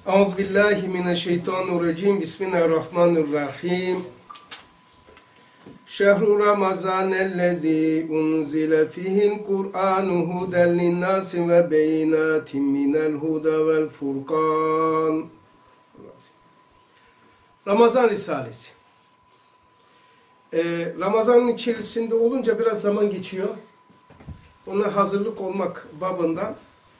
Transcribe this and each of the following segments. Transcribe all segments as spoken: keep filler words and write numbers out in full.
Euzubillahimineşşeytanirracim. Bismillahirrahmanirrahim. Şehru Ramazanellezî unzile fihil Kur'anu huden linnâsi ve beyinâtin minel huda vel furkan. Ramazan Risalesi. Ee, Ramazan'ın içerisinde olunca biraz zaman geçiyor. Ona hazırlık olmak babından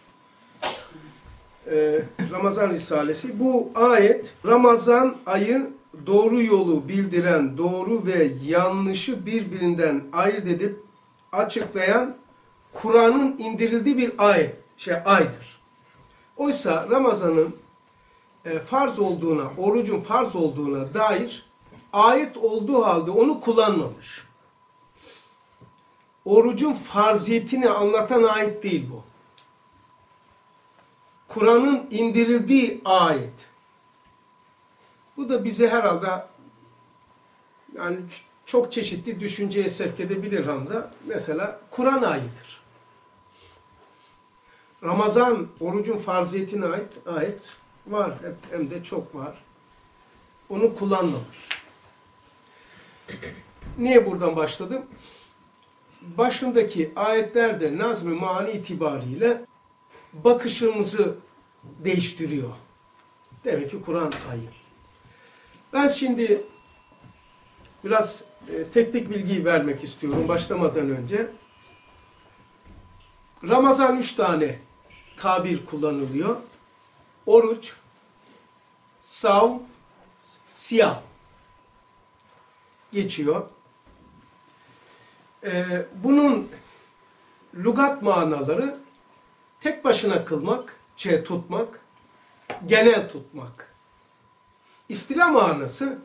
e, Ramazan Risalesi. Bu ayet Ramazan ayı doğru yolu bildiren, doğru ve yanlışı birbirinden ayırt edip açıklayan Kur'an'ın indirildiği bir ayet, şey aydır. Oysa Ramazan'ın e, farz olduğuna, orucun farz olduğuna dair ayet olduğu halde onu kullanmamış. Orucun farziyetini anlatan ayet değil bu. Kur'an'ın indirildiği ayet. Bu da bize herhalde yani çok çeşitli düşünceye sevk edebilir Hamza. Mesela Kur'an ayetidir. Ramazan orucun farziyetine ait ayet var. Hem de çok var. Onu kullanmamış. Niye buradan başladım? Başındaki ayetlerde nazm-ı mani itibariyle bakışımızı değiştiriyor. Demek ki Kur'an ayı. Ben şimdi biraz e, teknik bilgi vermek istiyorum başlamadan önce. Ramazan üç tane tabir kullanılıyor. Oruç, sav, siyam geçiyor. Ee, bunun lügat manaları tek başına kılmak, şey tutmak, genel tutmak. İstila manası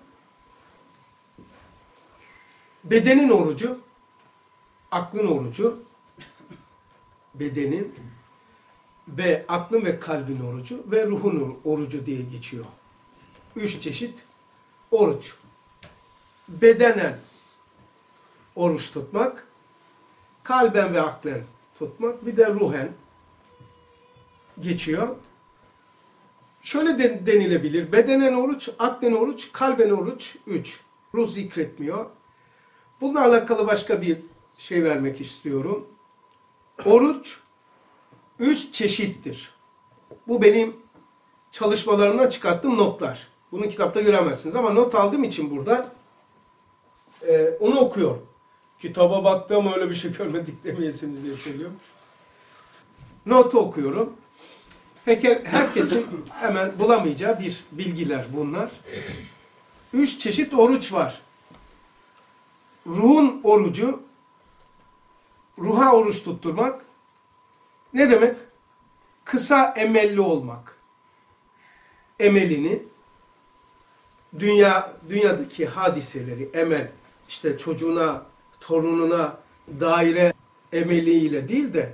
bedenin orucu, aklın orucu, bedenin ve aklın ve kalbin orucu ve ruhun orucu diye geçiyor. Üç çeşit oruç. Bedenen oruç tutmak, kalben ve aklen tutmak, bir de ruhen geçiyor. Şöyle de denilebilir, bedenen oruç, aklen oruç, kalben oruç, üç. Ruh zikretmiyor. Bununla alakalı başka bir şey vermek istiyorum. Oruç, üç çeşittir. Bu benim çalışmalarımdan çıkarttığım notlar. Bunu kitapta göremezsiniz ama not aldığım için burada e, onu okuyorum. Kitaba baktım öyle bir şey görmedik demeyesiniz diye söylüyorum. Notu okuyorum. Peki herkesin hemen bulamayacağı bir bilgiler bunlar. Üç çeşit oruç var. Ruhun orucu, ruha oruç tutturmak. Ne demek? Kısa emelli olmak. Emelini, dünya dünyadaki hadiseleri, emel, işte çocuğuna, torununa daire emeliyle değil de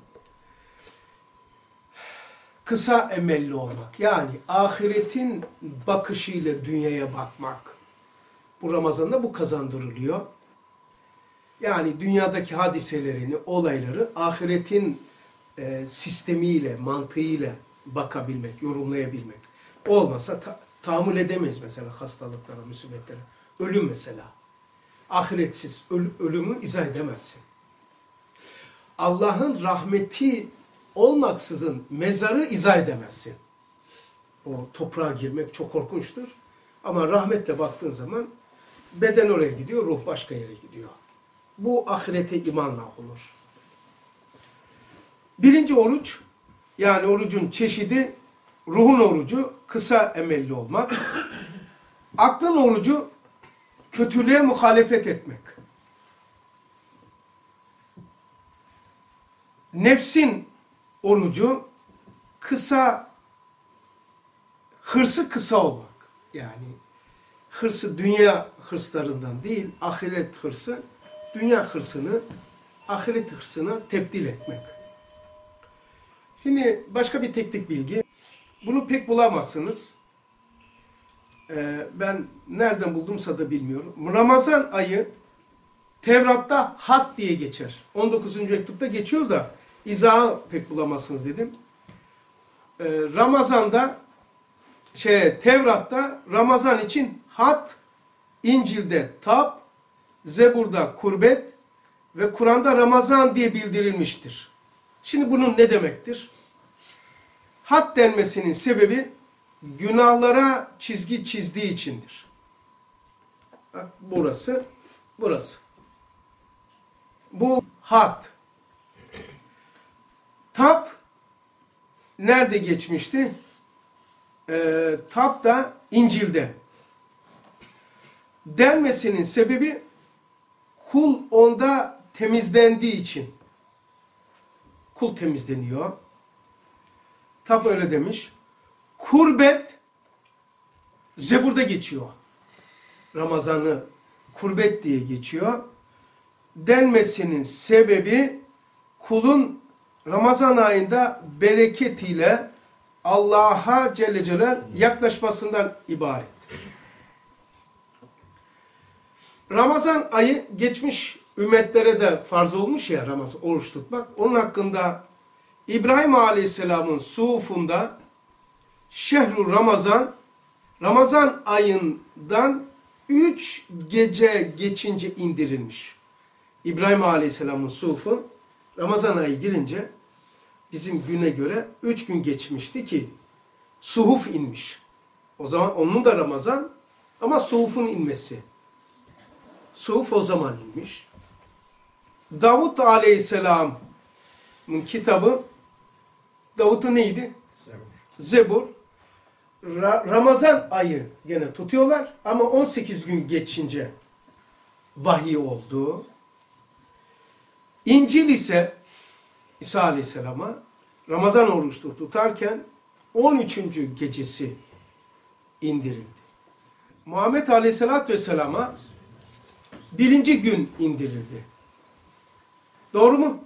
kısa emelli olmak. Yani ahiretin bakışıyla dünyaya bakmak. Bu Ramazan'da bu kazandırılıyor. Yani dünyadaki hadiselerini, olayları ahiretin e, sistemiyle, mantığıyla bakabilmek, yorumlayabilmek. Olmasa ta tahammül edemeyiz mesela hastalıklara, musibetlere. Ölüm mesela. Ahiretsiz öl ölümü izah edemezsin. Allah'ın rahmeti olmaksızın mezarı izah edemezsin. O toprağa girmek çok korkunçtur. Ama rahmetle baktığın zaman beden oraya gidiyor, ruh başka yere gidiyor. Bu ahirete imanla olur. Birinci oruç, yani orucun çeşidi, ruhun orucu, kısa emelli olmak. Aklın orucu, kötülüğe muhalefet etmek. Nefsin orucu, kısa, hırsı kısa olmak. Yani hırsı dünya hırslarından değil, ahiret hırsı, dünya hırsını, ahiret hırsına tebdil etmek. Şimdi başka bir teknik bilgi. Bunu pek bulamazsınız. Ee, ben nereden buldumsa da bilmiyorum. Ramazan ayı Tevrat'ta hat diye geçer. on dokuzuncu mektupta geçiyor da izahı pek bulamazsınız dedim. Ee, Ramazan'da şey Tevrat'ta Ramazan için hat, İncil'de tab, Zebur'da kurbet ve Kur'an'da Ramazan diye bildirilmiştir. Şimdi bunun ne demektir? Hat denmesinin sebebi günahlara çizgi çizdiği içindir. Bak burası, burası. Bu hat. Tab nerede geçmişti? Ee, tab da İncil'de. Denmesinin sebebi kul onda temizlendiği için. Kul temizleniyor. Tab öyle demiş. Kurbet Zebur'da geçiyor. Ramazan'ı kurbet diye geçiyor. Denmesinin sebebi kulun Ramazan ayında bereketiyle Allah'a Celle Celal yaklaşmasından ibarettir. Ramazan ayı geçmiş ümmetlere de farz olmuş ya Ramazan oruç tutmak. Onun hakkında İbrahim Aleyhisselam'ın sufunda Şehru Ramazan, Ramazan ayından üç gece geçince indirilmiş. İbrahim Aleyhisselam'ın sufu Ramazan ayı girince bizim güne göre üç gün geçmişti ki suhuf inmiş. O zaman onun da Ramazan ama suhufun inmesi. Suhuf o zaman inmiş. Davut Aleyhisselam'ın kitabı, Davut'un neydi? Zebur. Ra Ramazan ayı gene tutuyorlar ama on sekiz gün geçince vahiy oldu. İncil ise İsa Aleyhisselam'a Ramazan oruçlu tutarken on üçüncü gecesi indirildi. Muhammed Aleyhisselatü Vesselam'a birinci gün indirildi. Doğru mu?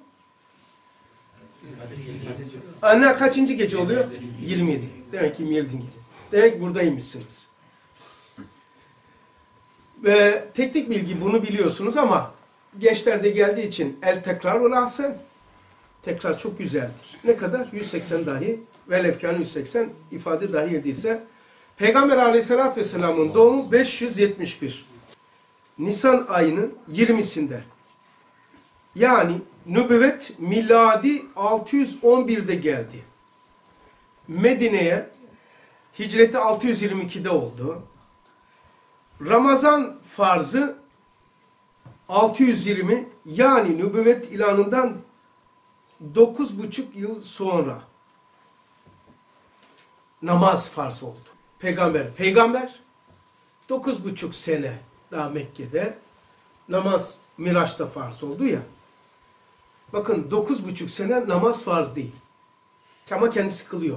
Anne kaçıncı gece oluyor? yirmi yedi. Demek ki yirmi yedi gece. Demek buradaymışsınız. Ve teknik bilgi bunu biliyorsunuz ama gençlerde geldiği için el tekrar olahsen tekrar çok güzeldir. Ne kadar? yüz seksen dahi velevkan yüz seksen ifade dahi edilse Peygamber Aleyhisselatü Vesselam'ın doğumu beş yüz yetmiş bir. Nisan ayının yirmisinde. Yani nübüvvet miladi altı yüz on birde geldi. Medine'ye hicreti altı yüz yirmi ikide oldu. Ramazan farzı altı yüz yirmi yani nübüvvet ilanından dokuz buçuk yıl sonra namaz farz oldu. Peygamber, peygamber dokuz buçuk sene daha Mekke'de namaz Miraç'ta farz oldu ya. Bakın dokuz buçuk sene namaz farz değil. Ama kendisi kılıyor.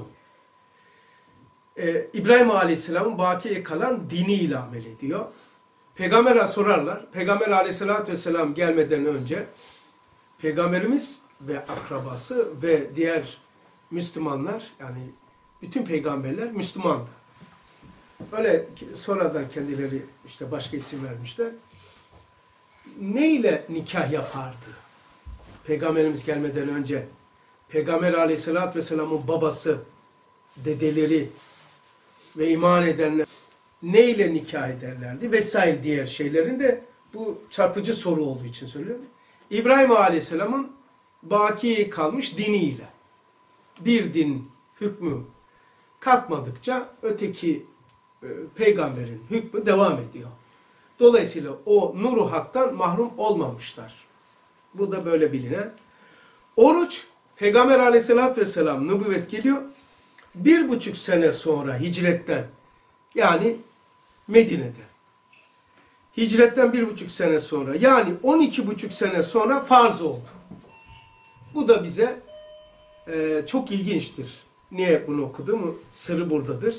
Ee, İbrahim Aleyhisselam'ın bakiye kalan diniyle amel ediyor. Peygamber'e sorarlar. Peygamber Aleyhisselatü Vesselam gelmeden önce Peygamberimiz ve akrabası ve diğer Müslümanlar yani bütün peygamberler Müslümandı. Öyle sonradan kendileri işte başka isim vermişler. Ne ile nikah yapardı? Peygamberimiz gelmeden önce Peygamber Aleyhisselatü Vesselam'ın babası, dedeleri ve iman edenler ne ile nikah ederlerdi vesaire diğer şeylerin de bu çarpıcı soru olduğu için söylüyorum. İbrahim Aleyhisselam'ın baki kalmış diniyle. Bir din hükmü kalkmadıkça öteki e, peygamberin hükmü devam ediyor. Dolayısıyla o nuru haktan mahrum olmamışlar. Bu da böyle bilinen. Oruç, Peygamber Aleyhisselatü Vesselam nübüvvet geliyor. Bir buçuk sene sonra hicretten yani Medine'de. Hicretten bir buçuk sene sonra yani on iki buçuk sene sonra farz oldu. Bu da bize e, çok ilginçtir. Niye bunu okuduğumu sırrı buradadır.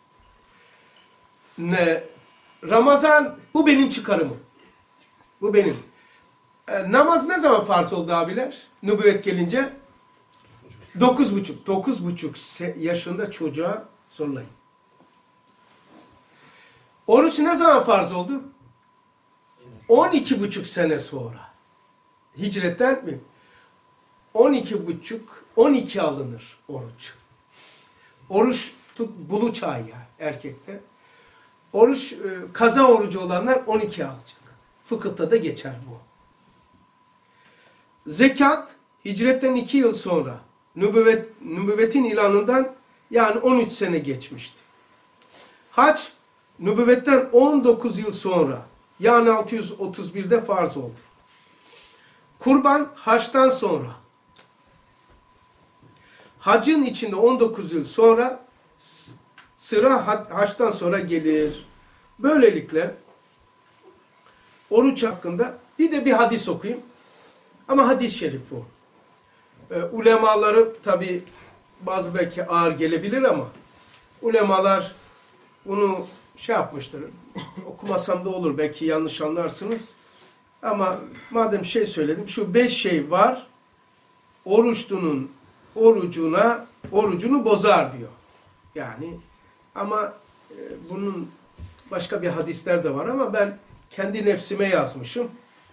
Ne, Ramazan bu benim çıkarımım. Bu benim. E, namaz ne zaman farz oldu abiler? Nübüvvet gelince dokuz buçuk. Dokuz buçuk yaşında çocuğa sorlayın. Oruç ne zaman farz oldu? On iki buçuk sene sonra. Hicretten mi? On iki buçuk, on iki alınır oruç. Oruç tut, bulu çağı ya erkekte. Oruç, e, kaza orucu olanlar on iki alacak. Fıkıhta da geçer bu. Zekat, hicretten iki yıl sonra, nübüvvet, nübüvvetin ilanından yani on üç sene geçmişti. Hac, nübüvvetten on dokuz yıl sonra, yani altı yüz otuz birde farz oldu. Kurban, haçtan sonra. Hacın içinde on dokuz yıl sonra, sıra haçtan sonra gelir. Böylelikle, oruç hakkında bir de bir hadis okuyayım. Ama hadis-i şerif bu. Ee, ulemaları tabi bazı belki ağır gelebilir ama ulemalar bunu şey yapmıştır. Okumasam da olur. Belki yanlış anlarsınız. Ama madem şey söyledim. Şu beş şey var. Oruçlunun orucuna orucunu bozar diyor. Yani ama e, bunun başka bir hadisler de var ama ben kendi nefsime yazmışım.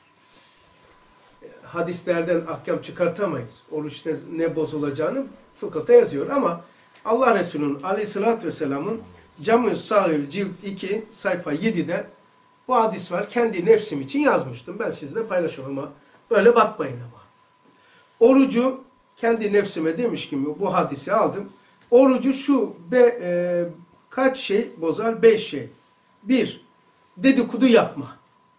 Hadislerden ahkam çıkartamayız. Oruç ne, ne bozulacağını fıkıhta yazıyor ama Allah Resulü'nün aleyhissalatü vesselamın Cam-ı Sahil cilt iki sayfa yedide bu hadis var. Kendi nefsim için yazmıştım. Ben sizinle paylaşıyorum ama böyle bakmayın ama. Orucu kendi nefsime demiş gibi bu hadisi aldım. Orucu şu be, e, kaç şey bozar? Beş şey. Bir, dedikodu yapma.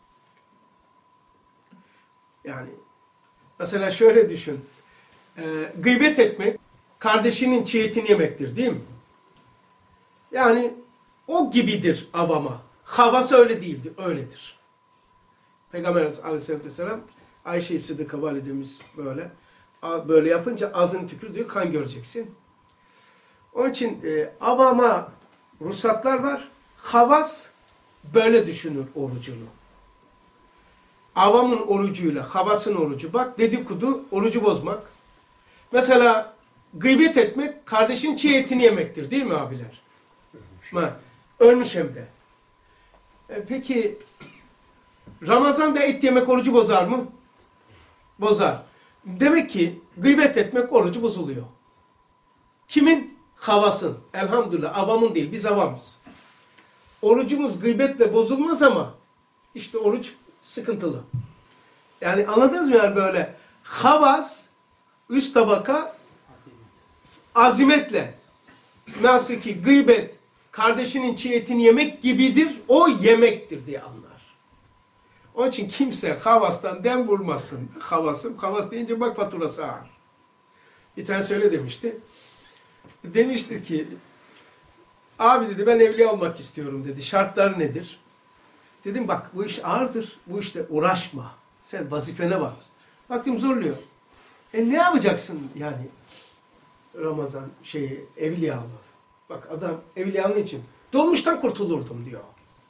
Yani mesela şöyle düşün. E, gıybet etmek kardeşinin çiğetini yemektir değil mi? Yani o gibidir avama. Havası öyle değildi. Öyledir. Peygamber Aleyhisselatü Vesselam Ayşe-i Sıddıka validemiz böyle. Böyle yapınca ağzını tükür diyor, kan göreceksin. Onun için e, avama ruhsatlar var. Havas böyle düşünür orucunu. Avamın orucuyla havasın orucu. Bak dedikodu orucu bozmak. Mesela gıybet etmek kardeşin çiğ etini yemektir değil mi abiler? Ölmüş, Ölmüş hem de. E, peki Ramazan'da et yemek orucu bozar mı? Bozar. Demek ki gıybet etmek orucu bozuluyor. Kimin? Havasın. Elhamdülillah. Avamın değil. Biz avamız. Orucumuz gıybetle bozulmaz ama işte oruç sıkıntılı. Yani anladınız mı yani böyle havas üst tabaka azimetle nasıl ki gıybet kardeşinin çiğ etini yemek gibidir, o yemektir diye anlar. Onun için kimse havastan dem vurmasın. Havası, havas deyince bak faturası ağır. Bir tane söyle demişti. Demişti ki, abi dedi ben evliya olmak istiyorum dedi. Şartlar nedir? Dedim bak bu iş ağırdır. Bu işte uğraşma. Sen vazifene bak. Baktım zorluyor. E ne yapacaksın yani Ramazan şeyi evliyalı? Bak adam evliyalı için dolmuştan kurtulurdum diyor.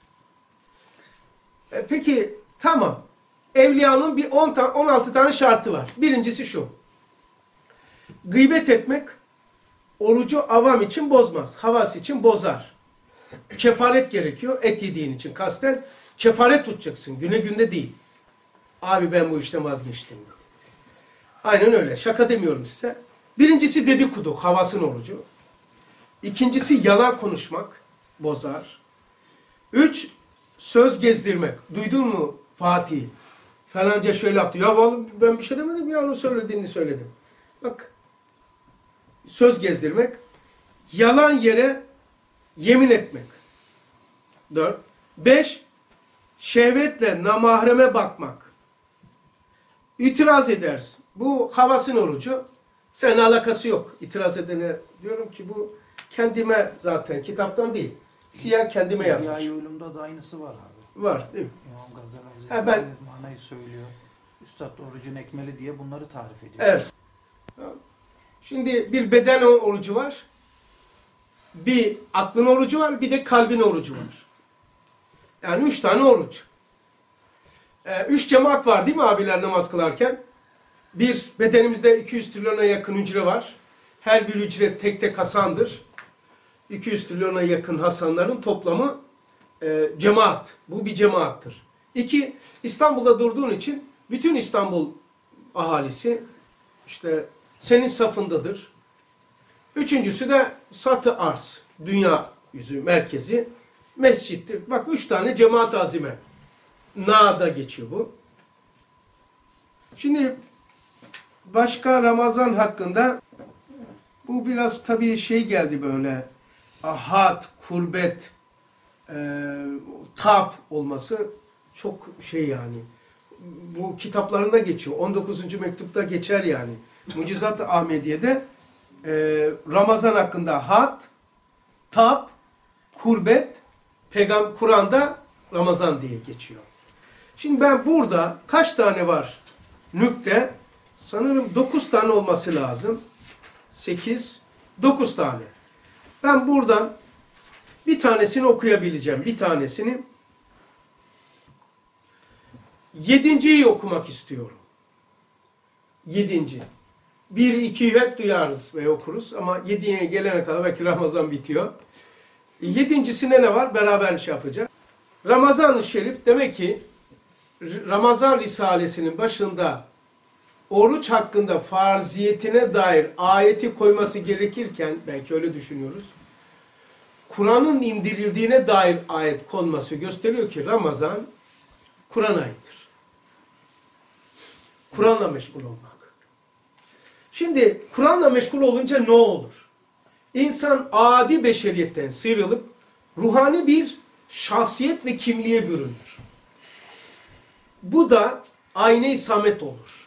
E peki tamam. Evliyanın bir on ta on altı tane şartı var. Birincisi şu. Gıybet etmek orucu avam için bozmaz. Havas için bozar. Kefaret gerekiyor. Et yediğin için kasten kefaret tutacaksın. Güne günde değil. Abi ben bu işten vazgeçtim dedi. Aynen öyle. Şaka demiyorum size. Birincisi dedikodu. Havasın orucu. İkincisi yalan konuşmak. Bozar. Üç, söz gezdirmek. Duydun mu Fatih? Falanca şöyle yaptı. Ya vallahi ben bir şey demedim ya, onun söylediğini söyledim. Bak. Söz gezdirmek. Yalan yere yemin etmek. Dört. Beş, şehvetle namahreme bakmak. İtiraz edersin. Bu havasın orucu. Senin alakası yok. İtiraz edene diyorum ki bu kendime zaten kitaptan değil. Siyah kendime yazmış. Rüyâ-i Ulûm'da da aynısı var abi. Var değil mi? İmam Gazali Ha, Hazretleri ben... manayı söylüyor. Üstad orucun ekmeli diye bunları tarif ediyor. Evet. Şimdi bir beden orucu var. Bir aklın orucu var. Bir de kalbin orucu var. Yani üç tane oruç. Ee, üç cemaat var değil mi abiler namaz kılarken? Bir, bedenimizde iki yüz trilyona yakın hücre var. Her bir hücre tek tek hasandır. iki yüz trilyona yakın hasanların toplamı e, cemaat. Bu bir cemaattır. İki, İstanbul'da durduğun için bütün İstanbul ahalisi işte senin safındadır. Üçüncüsü de satı arz. dünya yüzü, merkezi mescittir. Bak üç tane cemaat azime. Na'da geçiyor bu. Şimdi başka Ramazan hakkında bu biraz tabii şey geldi böyle. Ahad, kurbet, e, tap olması çok şey yani. Bu kitaplarında geçiyor. on dokuzuncu mektupta geçer yani. Mucizat-ı Ahmediye'de e, Ramazan hakkında had, tap, kurbet, peygamber Kur'an'da Ramazan diye geçiyor. Şimdi ben burada kaç tane var nükte? Sanırım dokuz tane olması lazım. sekiz, dokuz tane. Ben buradan bir tanesini okuyabileceğim. Bir tanesini. Yedinciyi okumak istiyorum. Yedinci. Bir, ikiyi hep duyarız ve okuruz ama yediye gelene kadar belki Ramazan bitiyor. Yedincisinde ne var? Beraber şey yapacağız. Ramazan-ı Şerif demek ki Ramazan Risalesi'nin başında oruç hakkında farziyetine dair ayeti koyması gerekirken, belki öyle düşünüyoruz, Kur'an'ın indirildiğine dair ayet konması gösteriyor ki Ramazan Kur'an ayıdır. Kur'an'la meşgul olmak. Şimdi Kur'an'la meşgul olunca ne olur? İnsan adi beşeriyetten sıyrılıp ruhani bir şahsiyet ve kimliğe bürünür. Bu da ayne-i samet olur.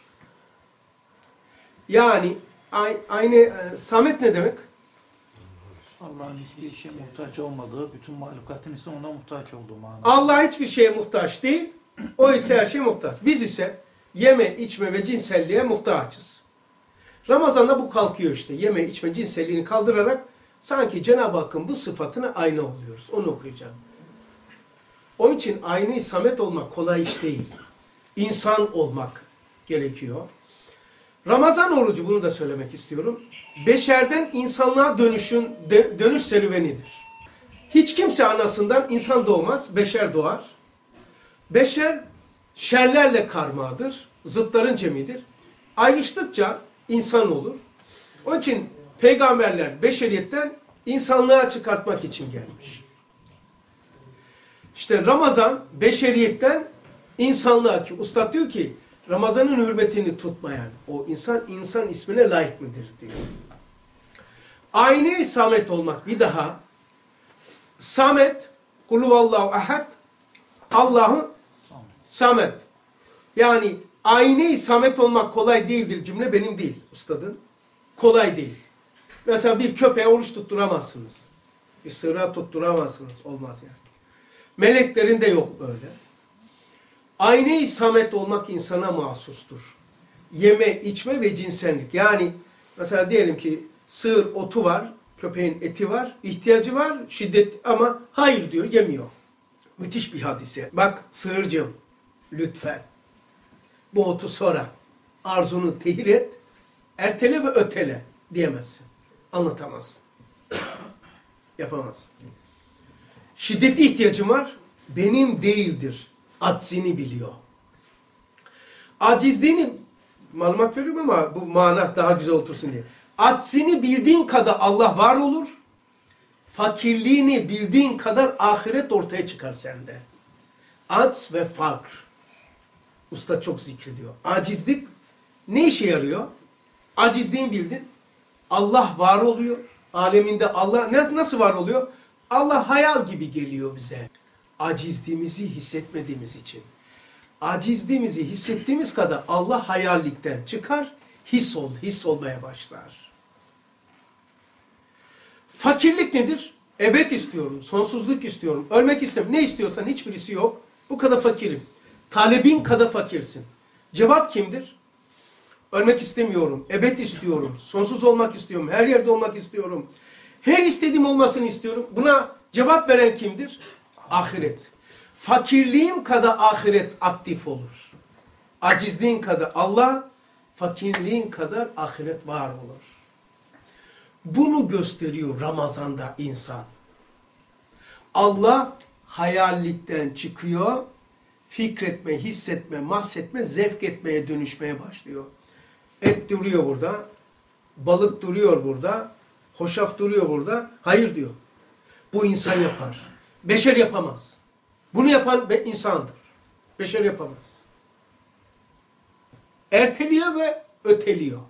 Yani ayne e, samet ne demek? Allah'ın hiçbir şeye muhtaç olmadığı, bütün mahlukatın ise ona muhtaç olduğu manada. Allah hiçbir şeye muhtaç değil, o ise her şeye muhtaç. Biz ise yeme, içme ve cinselliğe muhtaçız. Ramazan'da bu kalkıyor işte. Yeme, içme, cinselliğini kaldırarak sanki Cenab-ı Hakk'ın bu sıfatına ayna oluyoruz. Onu okuyacağım. Onun için ayna-i samet olmak kolay iş değil. İnsan olmak gerekiyor. Ramazan orucu, bunu da söylemek istiyorum. Beşerden insanlığa dönüşün de, dönüş serüvenidir. Hiç kimse anasından insan doğmaz, beşer doğar. Beşer şerlerle karmadır, zıtların cemidir. Ayrıştıkça insan olur. Onun için peygamberler beşeriyetten insanlığa çıkartmak için gelmiş. İşte Ramazan beşeriyetten insanlığa, ki Üstad diyor ki Ramazan'ın hürmetini tutmayan o insan, insan ismine layık mıdır diyor. Ayne-i samet olmak bir daha. Samet, kulhuvallahu ahad, Allah'ı samet. Yani ayne-i samet olmak kolay değildir cümle benim değil ustadın. Kolay değil. Mesela bir köpeğe oruç tutturamazsınız. Bir sığıra tutturamazsınız. Olmaz yani. Meleklerin de yok böyle. Ayne-i samet olmak insana mahsustur. Yeme, içme ve cinsellik. Yani mesela diyelim ki sığır otu var, köpeğin eti var, ihtiyacı var, şiddet ama hayır diyor, yemiyor. Müthiş bir hadise. Bak sığırcığım, lütfen bu otu sonra arzunu tehir et, ertele ve ötele diyemezsin. Anlatamazsın. Yapamazsın. Şiddetli ihtiyacım var, benim değildir. Aczini biliyor. Acizliğini malumat veriyorum ama bu mana daha güzel otursun diye. Aczini bildiğin kadar Allah var olur. Fakirliğini bildiğin kadar ahiret ortaya çıkar sende. Acz ve fakr. Usta çok zikrediyor. Acizlik ne işe yarıyor? Acizliğini bildin. Allah var oluyor. Aleminde Allah ne, nasıl var oluyor? Allah hayal gibi geliyor bize. Acizliğimizi hissetmediğimiz için. Acizliğimizi hissettiğimiz kadar Allah hayallikten çıkar, his ol, his olmaya başlar. Fakirlik nedir? Ebed istiyorum, sonsuzluk istiyorum, ölmek istemiyorum. Ne istiyorsan hiçbirisi yok. Bu kadar fakirim. Talebin kadar fakirsin. Cevap kimdir? Ölmek istemiyorum, ebed istiyorum, sonsuz olmak istiyorum, her yerde olmak istiyorum. Her istediğim olmasını istiyorum. Buna cevap veren kimdir? Ahiret. Fakirliğim kadar ahiret aktif olur. Acizliğin kadar Allah, fakirliğin kadar ahiret var olur. Bunu gösteriyor Ramazan'da insan. Allah hayallikten çıkıyor, fikretme, hissetme, mahsetme, zevk etmeye dönüşmeye başlıyor. Et duruyor burada, balık duruyor burada, hoşaf duruyor burada. Hayır diyor. Bu insan yapar. Beşer yapamaz. Bunu yapan be insandır. Beşer yapamaz. Erteliyor ve öteliyor.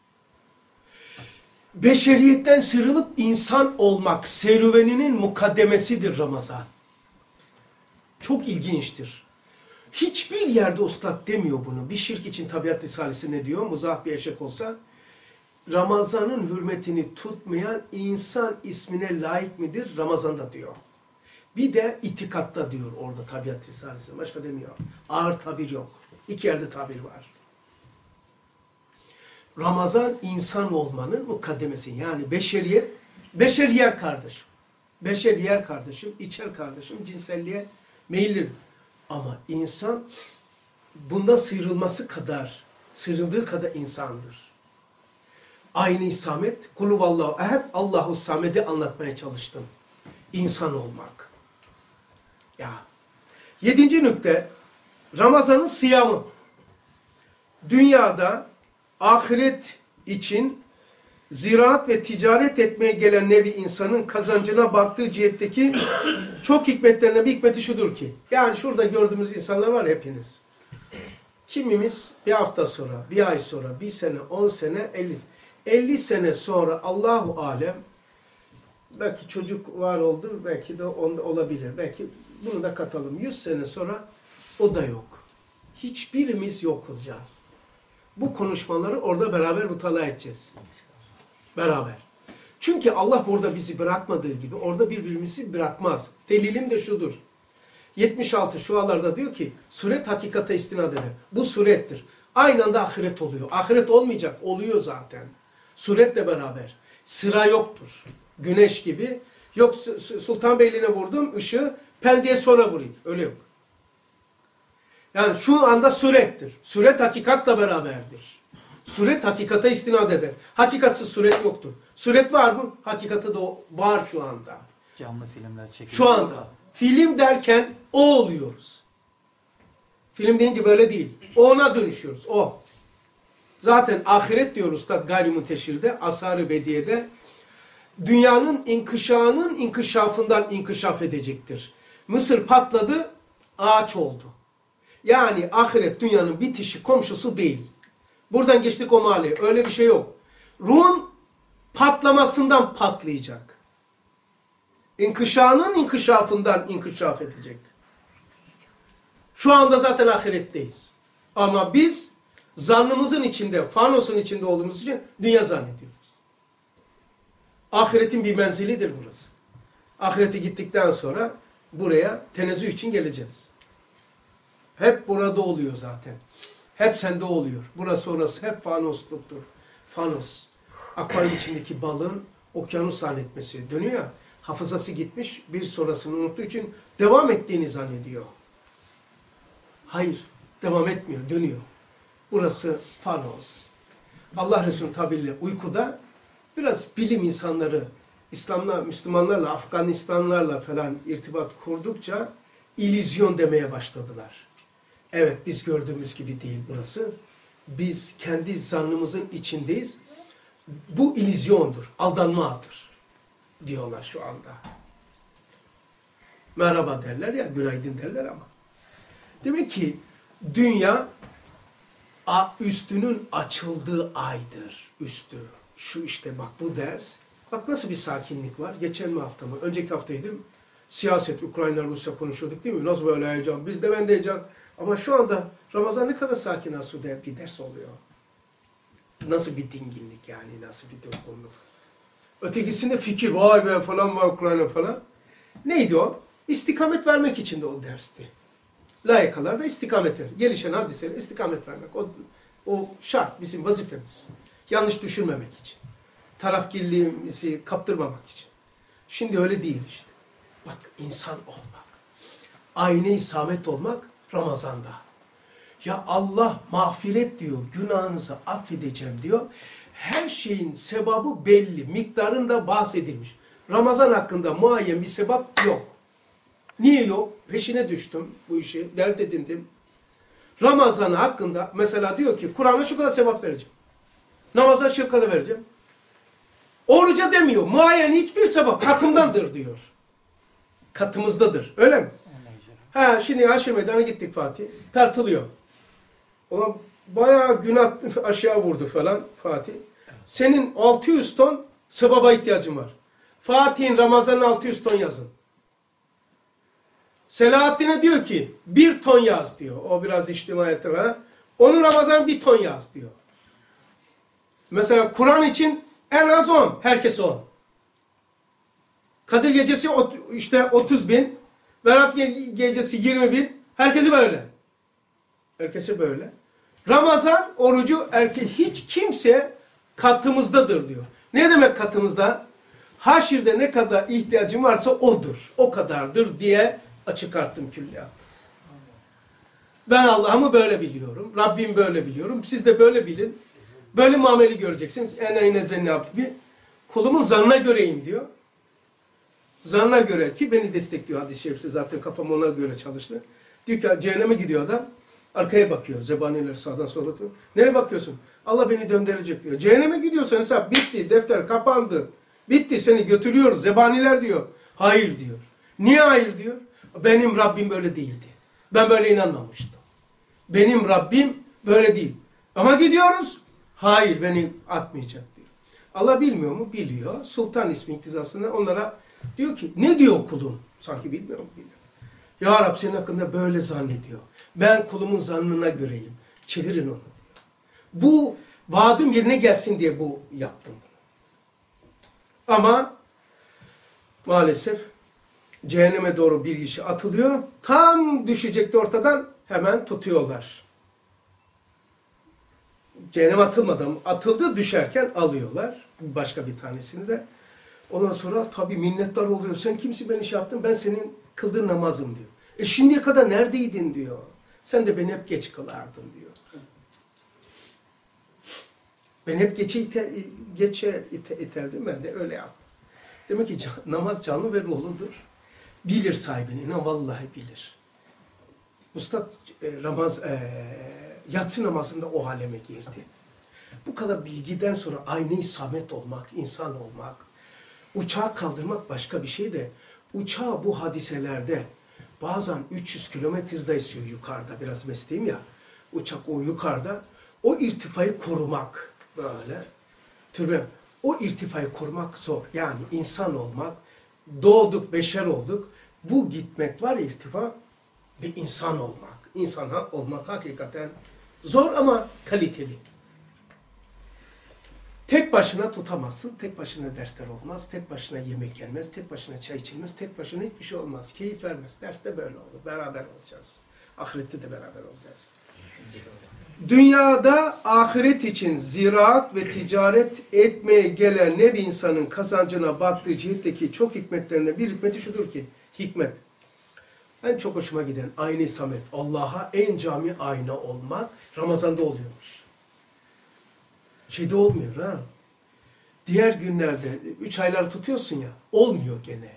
Beşeriyetten sıyrılıp insan olmak serüveninin mukaddemesidir Ramazan. Çok ilginçtir. Hiçbir yerde ustad demiyor bunu. Bir şirk için Tabiat Risalesi ne diyor? Muzah bir eşek olsa. Ramazan'ın hürmetini tutmayan insan ismine layık midir? Ramazan'da diyor. Bir de itikatta diyor orada Tabiat Risalesi. Başka demiyor. Ağır tabir yok. İki yerde tabir var. Ramazan insan olmanın mukaddemesi. Yani beşeriyet, beşer yer kardeşim. Beşer yer kardeşim, içer kardeşim, cinselliğe meyillidir. Ama insan bundan sıyrılması kadar, sıyrıldığı kadar insandır. Aynı İsamet, Kuluvallahu ehed, Allahu Samed'i anlatmaya çalıştım. İnsan olmak. Ya. Yedinci nükte, Ramazan'ın sıyamı. Dünyada ahiret için ziraat ve ticaret etmeye gelen nevi insanın kazancına baktığı cihetteki çok hikmetlerine bir hikmeti şudur ki, yani şurada gördüğümüz insanlar var ya hepiniz. Kimimiz bir hafta sonra, bir ay sonra, bir sene, on sene, elli, elli sene sonra Allahu alem, belki çocuk var oldu, belki de onda olabilir, belki bunu da katalım. Yüz sene sonra o da yok. Hiçbirimiz yok olacağız. Bu konuşmaları orada beraber mutala edeceğiz. Beraber. Çünkü Allah orada bizi bırakmadığı gibi orada birbirimizi bırakmaz. Delilim de şudur. yetmiş altı şualarda diyor ki suret hakikate istinad eder. Bu surettir. Aynı anda ahiret oluyor. Ahiret olmayacak. Oluyor zaten. Suretle beraber. Sıra yoktur. Güneş gibi. Yok Sultanbeyli'ne vurdum ışığı Pendik'e sonra vurayım. Öyle yok. Yani şu anda surettir. Suret hakikatla beraberdir. Suret hakikate istinad eder. Hakikatsız suret yoktur. Suret var mı? Hakikati de var şu anda. Canlı filmler çekiliyor. Şu anda. Film derken o oluyoruz. Film deyince böyle değil. Ona dönüşüyoruz. O. Zaten ahiret diyor Üstad Gayrimunteşir'de, Asar-ı Bediye'de dünyanın inkışanın inkışafından inkışaf edecektir. Mısır patladı, ağaç oldu. Yani ahiret dünyanın bitişi komşusu değil. Buradan geçtik o mahalleye. Öyle bir şey yok. Ruhun patlamasından patlayacak. İnkışanın inkışafından inkışaf edecek. Şu anda zaten ahiretteyiz. Ama biz zannımızın içinde, fanosun içinde olduğumuz için dünya zannediyoruz. Ahiretin bir menzilidir burası. Ahirete gittikten sonra buraya tenezzüh için geleceğiz. Hep burada oluyor zaten. Hep sende oluyor. Burası orası hep fanosluktur. Fanos. Akvaryum içindeki balığın okyanus zannetmesi. Dönüyor ya. Hafızası gitmiş. Bir sonrasını unuttuğu için devam ettiğini zannediyor. Hayır. Devam etmiyor. Dönüyor. Burası fanos. Allah Resulü'nün tabiriyle uykuda biraz bilim insanları İslam'la, Müslümanlarla, Afganistanlarla falan irtibat kurdukça illüzyon demeye başladılar. Evet, biz gördüğümüz gibi değil burası. Biz kendi zannımızın içindeyiz. Bu illüzyondur, aldanmadır diyorlar şu anda. Merhaba derler ya, günaydın derler ama. Demek ki dünya üstünün açıldığı aydır. Üstü. Şu işte bak bu ders. Bak nasıl bir sakinlik var. Geçen mi hafta mı? Önceki haftaydım. Siyaset, Ukrayna, Rusya konuşuyorduk değil mi? Nasıl böyle heyecan? Biz de ben de heyecan. Ama şu anda Ramazan ne kadar sakin asude bir ders oluyor. Nasıl bir dinginlik yani, nasıl bir durgunluk. Ötekisinde fikir, vay be falan var Ukrayna falan. Neydi o? İstikamet vermek için de o dersti. Layıkalarda istikamet verir. Gelişen hadiseyle istikamet vermek. O, o şart, bizim vazifemiz. Yanlış düşürmemek için. Tarafgirliğimizi kaptırmamak için. Şimdi öyle değil işte. Bak insan olmak. Ayna-i isamet olmak Ramazan'da. Ya Allah mağfiret diyor, günahınızı affedeceğim diyor. Her şeyin sebabı belli, miktarında bahsedilmiş. Ramazan hakkında muayyen bir sebap yok. Niye yok? Peşine düştüm bu işi, dert edindim. Ramazan hakkında mesela diyor ki Kur'an'a şu kadar sevap vereceğim. Namaza şu kadar vereceğim. Oruca demiyor. Muayyen hiçbir sebep katımdandır diyor. katımızdadır. Öyle mi? Ha şimdi Haşr Meydanı'na gittik Fatih. Tartılıyor. Ulan bayağı günah aşağı vurdu falan Fatih. Senin altı yüz ton sevaba ihtiyacın var. Fatih'in Ramazan'ın altı yüz ton yazın. Selahaddin'e diyor ki bir ton yaz diyor. O biraz içtimaiyette falan. Onun Ramazan bir ton yaz diyor. Mesela Kur'an için en az on. Herkes on. Kadir gecesi işte otuz bin. Berat gecesi yirmi bin. Herkesi böyle. Herkesi böyle. Ramazan orucu erke hiç kimse katımızdadır diyor. Ne demek katımızda? Haşirde ne kadar ihtiyacın varsa odur. O kadardır diye açık arttım külliyat. Ben Allah'ımı böyle biliyorum. Rabbim böyle biliyorum. Siz de böyle bilin. Böyle muameli göreceksiniz. En ayne zenni abdi. Kulumun zannına göreyim diyor. Zannına göre ki beni destekliyor hadis-i şerifte, zaten kafam ona göre çalıştı. Diyor ki cehenneme gidiyor adam. Arkaya bakıyor. Zebaniler sağdan sola. Nereye bakıyorsun? Allah beni döndürecek diyor. Cehenneme gidiyorsan hesap bitti. Defter kapandı. Bitti, seni götürüyoruz. Zebaniler diyor. Hayır diyor. Niye hayır diyor? Benim Rabbim böyle değildi. Ben böyle inanmamıştım. Benim Rabbim böyle değil. Ama gidiyoruz. Hayır, beni atmayacak diyor. Allah bilmiyor mu? Biliyor. Sultan ismi iktizasında onlara diyor ki ne diyor kulum? Sanki bilmiyor mu? Biliyor. Ya Rab senin hakkında böyle zannediyor. Ben kulumun zannına göreyim. Çevirin onu diyor. Bu vaadim yerine gelsin diye bu yaptım. Ama maalesef cehenneme doğru bir kişi atılıyor. Tam düşecekti ortadan, hemen tutuyorlar. Cehennem atılmadan atıldı, düşerken alıyorlar. Başka bir tanesini de. Ondan sonra tabii minnettar oluyor. Sen kimsin, beni şey yaptın, ben senin kıldığın namazım diyor. E şimdiye kadar neredeydin diyor. Sen de beni hep geç kılardın diyor. Ben hep geçe, ite, geçe ite, iterdim, ben de öyle yaptım. Demek ki can, namaz canlı ve ruhludur. Bilir sahibini, inan vallahi bilir. Üstad e, Ramaz, e, yatsı namazında o haleme girdi. Bu kadar bilgiden sonra aynı samet olmak, insan olmak, uçağı kaldırmak başka bir şey de, uçağı bu hadiselerde bazen üç yüz kilometre hızda esiyor yukarıda, biraz mesleğim ya, uçak o yukarıda, o irtifayı korumak böyle, türbe, o irtifayı korumak zor. Yani insan olmak, doğduk, beşer olduk, bu gitmek var irtifa ve insan olmak. İnsan olmak hakikaten zor ama kaliteli. Tek başına tutamazsın, tek başına dersler olmaz, tek başına yemek yenmez, tek başına çay içilmez, tek başına hiçbir şey olmaz, keyif vermez. Derste böyle olur, beraber olacağız. Ahirette de beraber olacağız. Dünyada ahiret için ziraat ve ticaret etmeye gelen nev insanın kazancına baktığı cihetteki çok hikmetlerinden bir hikmeti şudur ki, hikmet. En çok hoşuma giden aynı samet, Allah'a en cami ayna olmak Ramazan'da oluyormuş. Şeyde olmuyor ha. Diğer günlerde üç aylar tutuyorsun ya, olmuyor gene.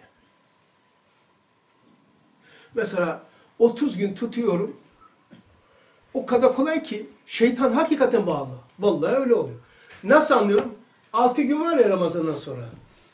Mesela otuz gün tutuyorum. O kadar kolay ki şeytan hakikaten bağlı. Vallahi öyle oluyor. Nasıl anlıyorum? altı gün var ya Ramazan'dan sonra.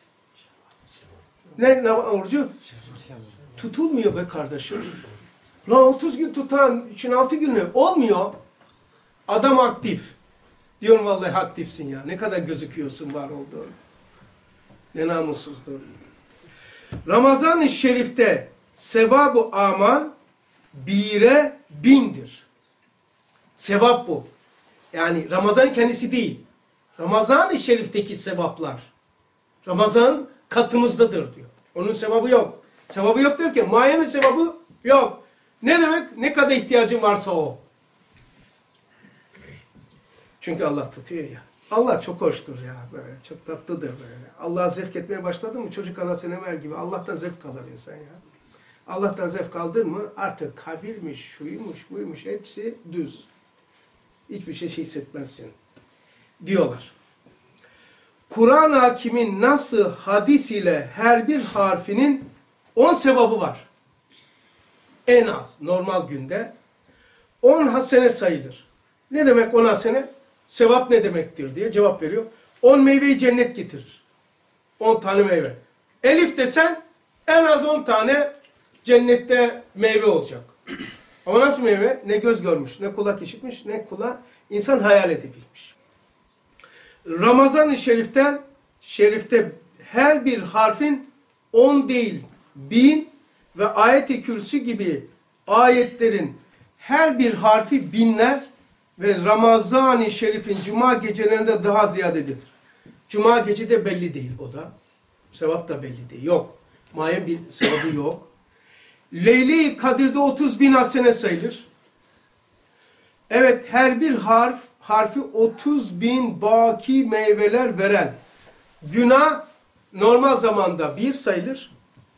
Ne, ne orucu? Tutulmuyor be kardeşim. Lan otuz gün tutan için altı günü olmuyor. Adam aktif. Diyorum vallahi aktifsin ya. Ne kadar gözüküyorsun var olduğunu. Ne namussuzdur. Ramazan-ı Şerif'te sevab-ı amal bire bindir. Sevap bu. Yani Ramazan kendisi değil. Ramazan-ı Şerif'teki sevaplar. Ramazan katımızdadır diyor. Onun sevabı yok. Sevabı yok derken muayyen sevabı yok. Ne demek? Ne kadar ihtiyacın varsa o. Çünkü Allah tutuyor ya. Allah çok hoştur ya böyle. Çok tatlıdır böyle. Allah'a zevk etmeye başladı mı çocuk anasını emer gibi. Allah'tan zevk alır insan ya. Allah'tan zevk aldın mı artık kabirmiş, şuymuş, buymuş hepsi düz. Hiçbir şey hissetmezsin. Diyorlar. Kur'an hakimin nasıl hadis ile her bir harfinin on sevabı var. En az normal günde on hasene sayılır. Ne demek on hasene? Sevap ne demektir diye cevap veriyor. on meyveyi cennet getirir. on tane meyve. Elif desen en az on tane cennette meyve olacak. Ama nasıl meyve? Ne göz görmüş, ne kulak işitmiş, ne kula insan hayal edebilmiş. Ramazan-ı Şerif'ten, Şerif'te her bir harfin on değil, bin ve ayet-i kürsü gibi ayetlerin her bir harfi binler ve Ramazan-ı Şerif'in cuma gecelerinde daha ziyadedir. Cuma gece de belli değil o da. Sevap da belli değil. Yok. Muayyen bir sevabı yok. Leyli Kadir'de otuz bin hasene sayılır. Evet, her bir harf, harfi otuz bin baki meyveler veren. Günah normal zamanda bir sayılır.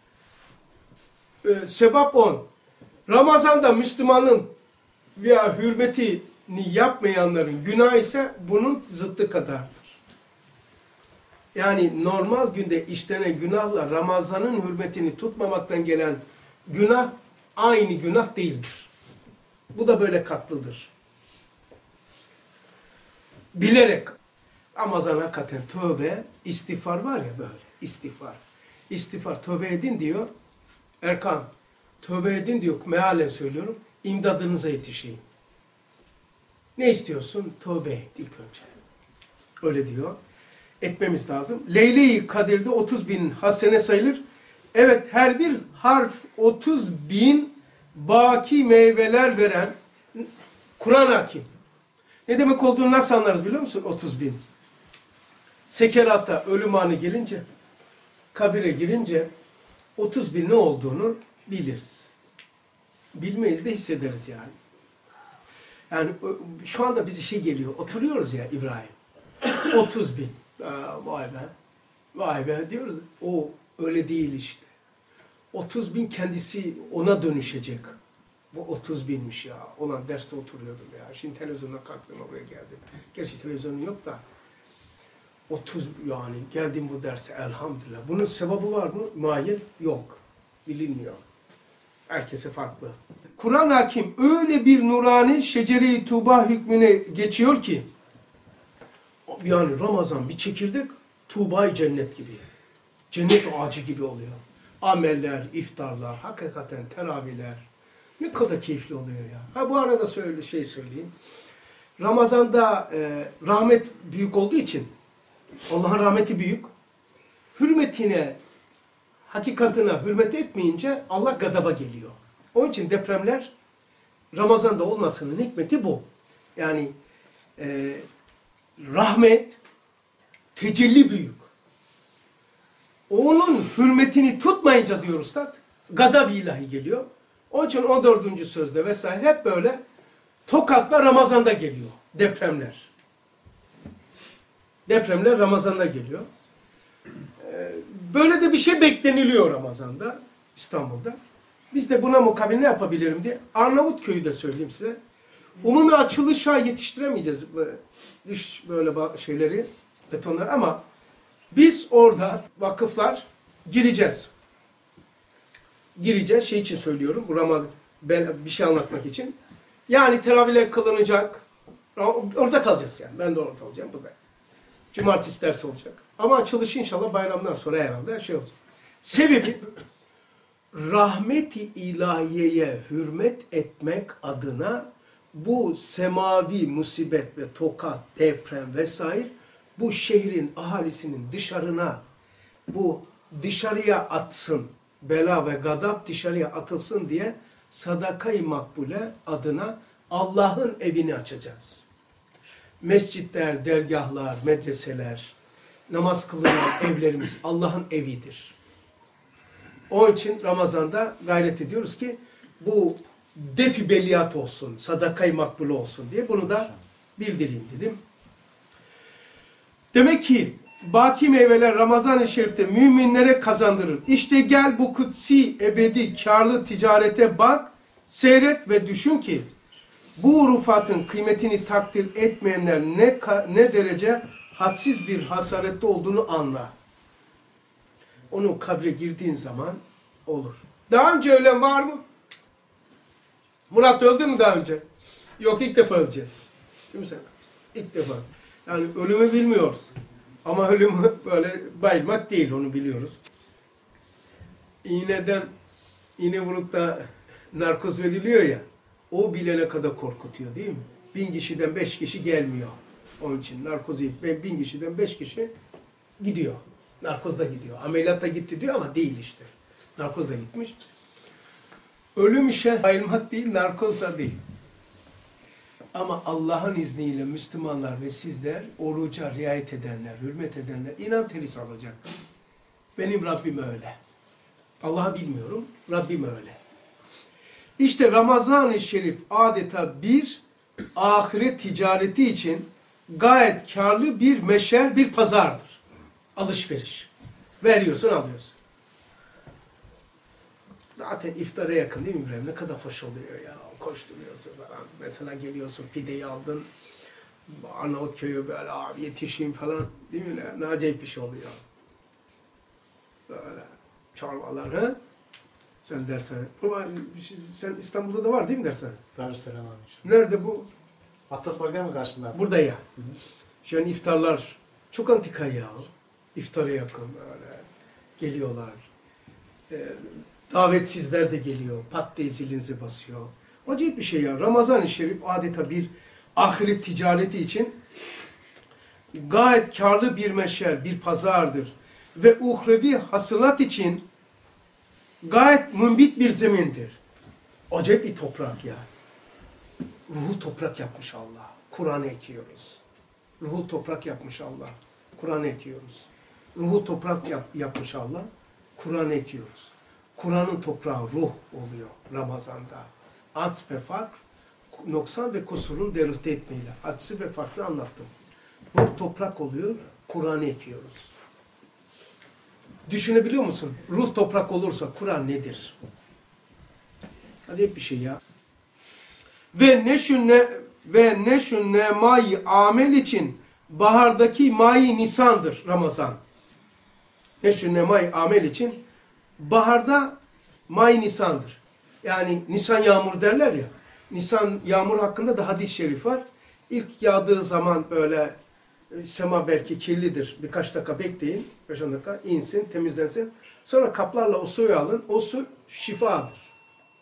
Ee, sevap on. Ramazan'da Müslümanın veya hürmetini yapmayanların günah ise bunun zıttı kadardır. Yani normal günde işlenen günahla Ramazan'ın hürmetini tutmamaktan gelen günah aynı günah değildir. Bu da böyle katlıdır. Bilerek Ramazan hakikaten tövbe, istiğfar var ya böyle istiğfar. İstiğfar tövbe edin diyor. Erkan tövbe edin diyor. Mealen söylüyorum. İmdadınıza yetişeyim. Ne istiyorsun? Tövbe et ilk önce. Öyle diyor. Etmemiz lazım. Leyli Kadir'de otuz bin hasene sayılır. Evet, her bir harf otuz bin baki meyveler veren Kur'an hakim. Ne demek olduğunu nasıl anlarız biliyor musun? otuz bin. Sekeratta ölüm anı gelince, kabire girince otuz bin ne olduğunu biliriz. Bilmeyiz de hissederiz yani. Yani şu anda bize şey geliyor. Oturuyoruz ya İbrahim. otuz bin. Aa, vay be. Vay be diyoruz. O öyle değil işte. otuz bin kendisi ona dönüşecek. Bu otuz binmiş ya. Ulan derste oturuyordum ya. Şimdi televizyona kalktım oraya geldim. Gerçi televizyonum yok da. otuz yani geldim bu derse elhamdülillah. Bunun sebabı var mı? Muayyen yok. Bilinmiyor. Herkese farklı. Kur'an hakim öyle bir nurani şecere-i Tuğba hükmüne geçiyor ki yani Ramazan bir çekirdek Tuğba-i cennet gibi. Cennet ağacı gibi oluyor. Ameller, iftarlar, hakikaten teravihler ne kadar keyifli oluyor ya. Ha bu arada söyle şey söyleyeyim. Ramazan'da e, rahmet büyük olduğu için Allah'ın rahmeti büyük. Hürmetine, hakikatine hürmet etmeyince Allah gadaba geliyor. Onun için depremler Ramazan'da olmasının hikmeti bu. Yani e, rahmet, tecelli büyük. Onun hürmetini tutmayınca diyor Üstad, gadab ilahi geliyor. Onun için on dördüncü sözde vesaire hep böyle Tokat'la Ramazan'da geliyor depremler. Depremler Ramazan'da geliyor. Ee, böyle de bir şey bekleniliyor Ramazan'da, İstanbul'da. Biz de buna mukabil ne yapabilirim diye Arnavutköy'ü de söyleyeyim size. Umumi açılışa yetiştiremeyeceğiz böyle, böyle şeyleri, betonları ama biz orada vakıflar gireceğiz. Gireceğiz. Şey için söylüyorum. Bu Ramazan bir şey anlatmak için. Yani teravihler kılınacak. Orada kalacağız yani. Ben de orada olacağım. Bu da. Cumartesi dersi olacak. Ama açılışı inşallah bayramdan sonra herhalde şey olacak. Sebebi rahmet-i ilahiyeye hürmet etmek adına bu semavi musibet ve tokat, deprem vesaire bu şehrin ahalisinin dışarına, bu dışarıya atsın, bela ve gadap dışarıya atılsın diye sadaka-i makbule adına Allah'ın evini açacağız. Mescitler, dergahlar, medreseler, namaz kılınan evlerimiz Allah'ın evidir. Onun için Ramazan'da gayret ediyoruz ki bu defi beliyat olsun, sadaka-i makbule olsun diye bunu da bildireyim dedim. Demek ki baki meyveler Ramazan-ı Şerif'te müminlere kazandırır. İşte gel bu kutsi, ebedi, karlı ticarete bak, seyret ve düşün ki bu urufatın kıymetini takdir etmeyenler ne, ne derece hadsiz bir hasarette olduğunu anla. Onun kabre girdiğin zaman olur. Daha önce ölen var mı? Murat öldü mü daha önce? Yok, ilk defa öleceğiz. Değil mi sen? İlk defa. Yani ölümü bilmiyoruz. Ama ölümü böyle bayılmak değil, onu biliyoruz. İğneden iğne vurup da narkoz veriliyor ya, o bile ne kadar korkutuyor değil mi? Bin kişiden beş kişi gelmiyor. Onun için narkoz yiyip bin kişiden beş kişi gidiyor. Narkoz da gidiyor. Ameliyat da gitti diyor ama değil işte. Narkoz da gitmiş. Ölüm işe bayılmak değil, narkoz da değil. Ama Allah'ın izniyle Müslümanlar ve sizler oruca riayet edenler, hürmet edenler inan teris alacak. Benim Rabbim öyle. Allah'ı bilmiyorum, Rabbim öyle. İşte Ramazan-ı Şerif adeta bir ahiret ticareti için gayet karlı bir meşer, bir pazardır. Alışveriş. Veriyorsun, alıyorsun. Zaten iftara yakın değil mi İbrahim? Ne kadar hoş oluyor ya. Koşturuyorsun falan. Mesela geliyorsun, pideyi aldın. Arnavutköy'e böyle abi yetişeyim falan. Değil mi? Ne, ne acayip bir şey oluyor. Böyle çorbaları. Sen dershane. Sen İstanbul'da da var değil mi dershane? Darüsselam abi. Nerede bu? Atlas Park'ın mı karşında? Burada ya. Hı hı. Şu an iftarlar çok antika ya. İftara yakın böyle geliyorlar. Ee, davetsizler de geliyor. Pat diye zilinizi basıyor. Acayip bir şey ya. Ramazan-ı Şerif adeta bir ahiret ticareti için gayet karlı bir meşer, bir pazardır. Ve uhrevi hasılat için gayet mümbit bir zemindir. Acayip bir toprak ya. Ruhu toprak yapmış Allah. Kur'an'ı ekiyoruz. Ruhu toprak yapmış Allah. Kur'an'ı ekiyoruz. Ruhu toprak yap, yapmış Allah. Kur'an'ı ekiyoruz. Kur'an'ın toprağı ruh oluyor Ramazan'da. Ats ve fark, noksan ve kusurun derüfte etmeyle. Atsı ve farklı anlattım. Ruh toprak oluyor, Kur'an'ı ekiyoruz. Düşünebiliyor musun? Ruh toprak olursa Kur'an nedir? Acayip bir şey ya. Ve neşünne ve neşünne mayi amel için bahardaki mayi nisandır Ramazan. Neşünne mayi amel için baharda mayi nisandır. Yani Nisan yağmur derler ya. Nisan yağmur hakkında da hadis-i şerif var. İlk yağdığı zaman böyle sema belki kirlidir. Birkaç dakika bekleyin. beş on dakika insin, temizlensin. Sonra kaplarla o suyu alın. O su şifadır.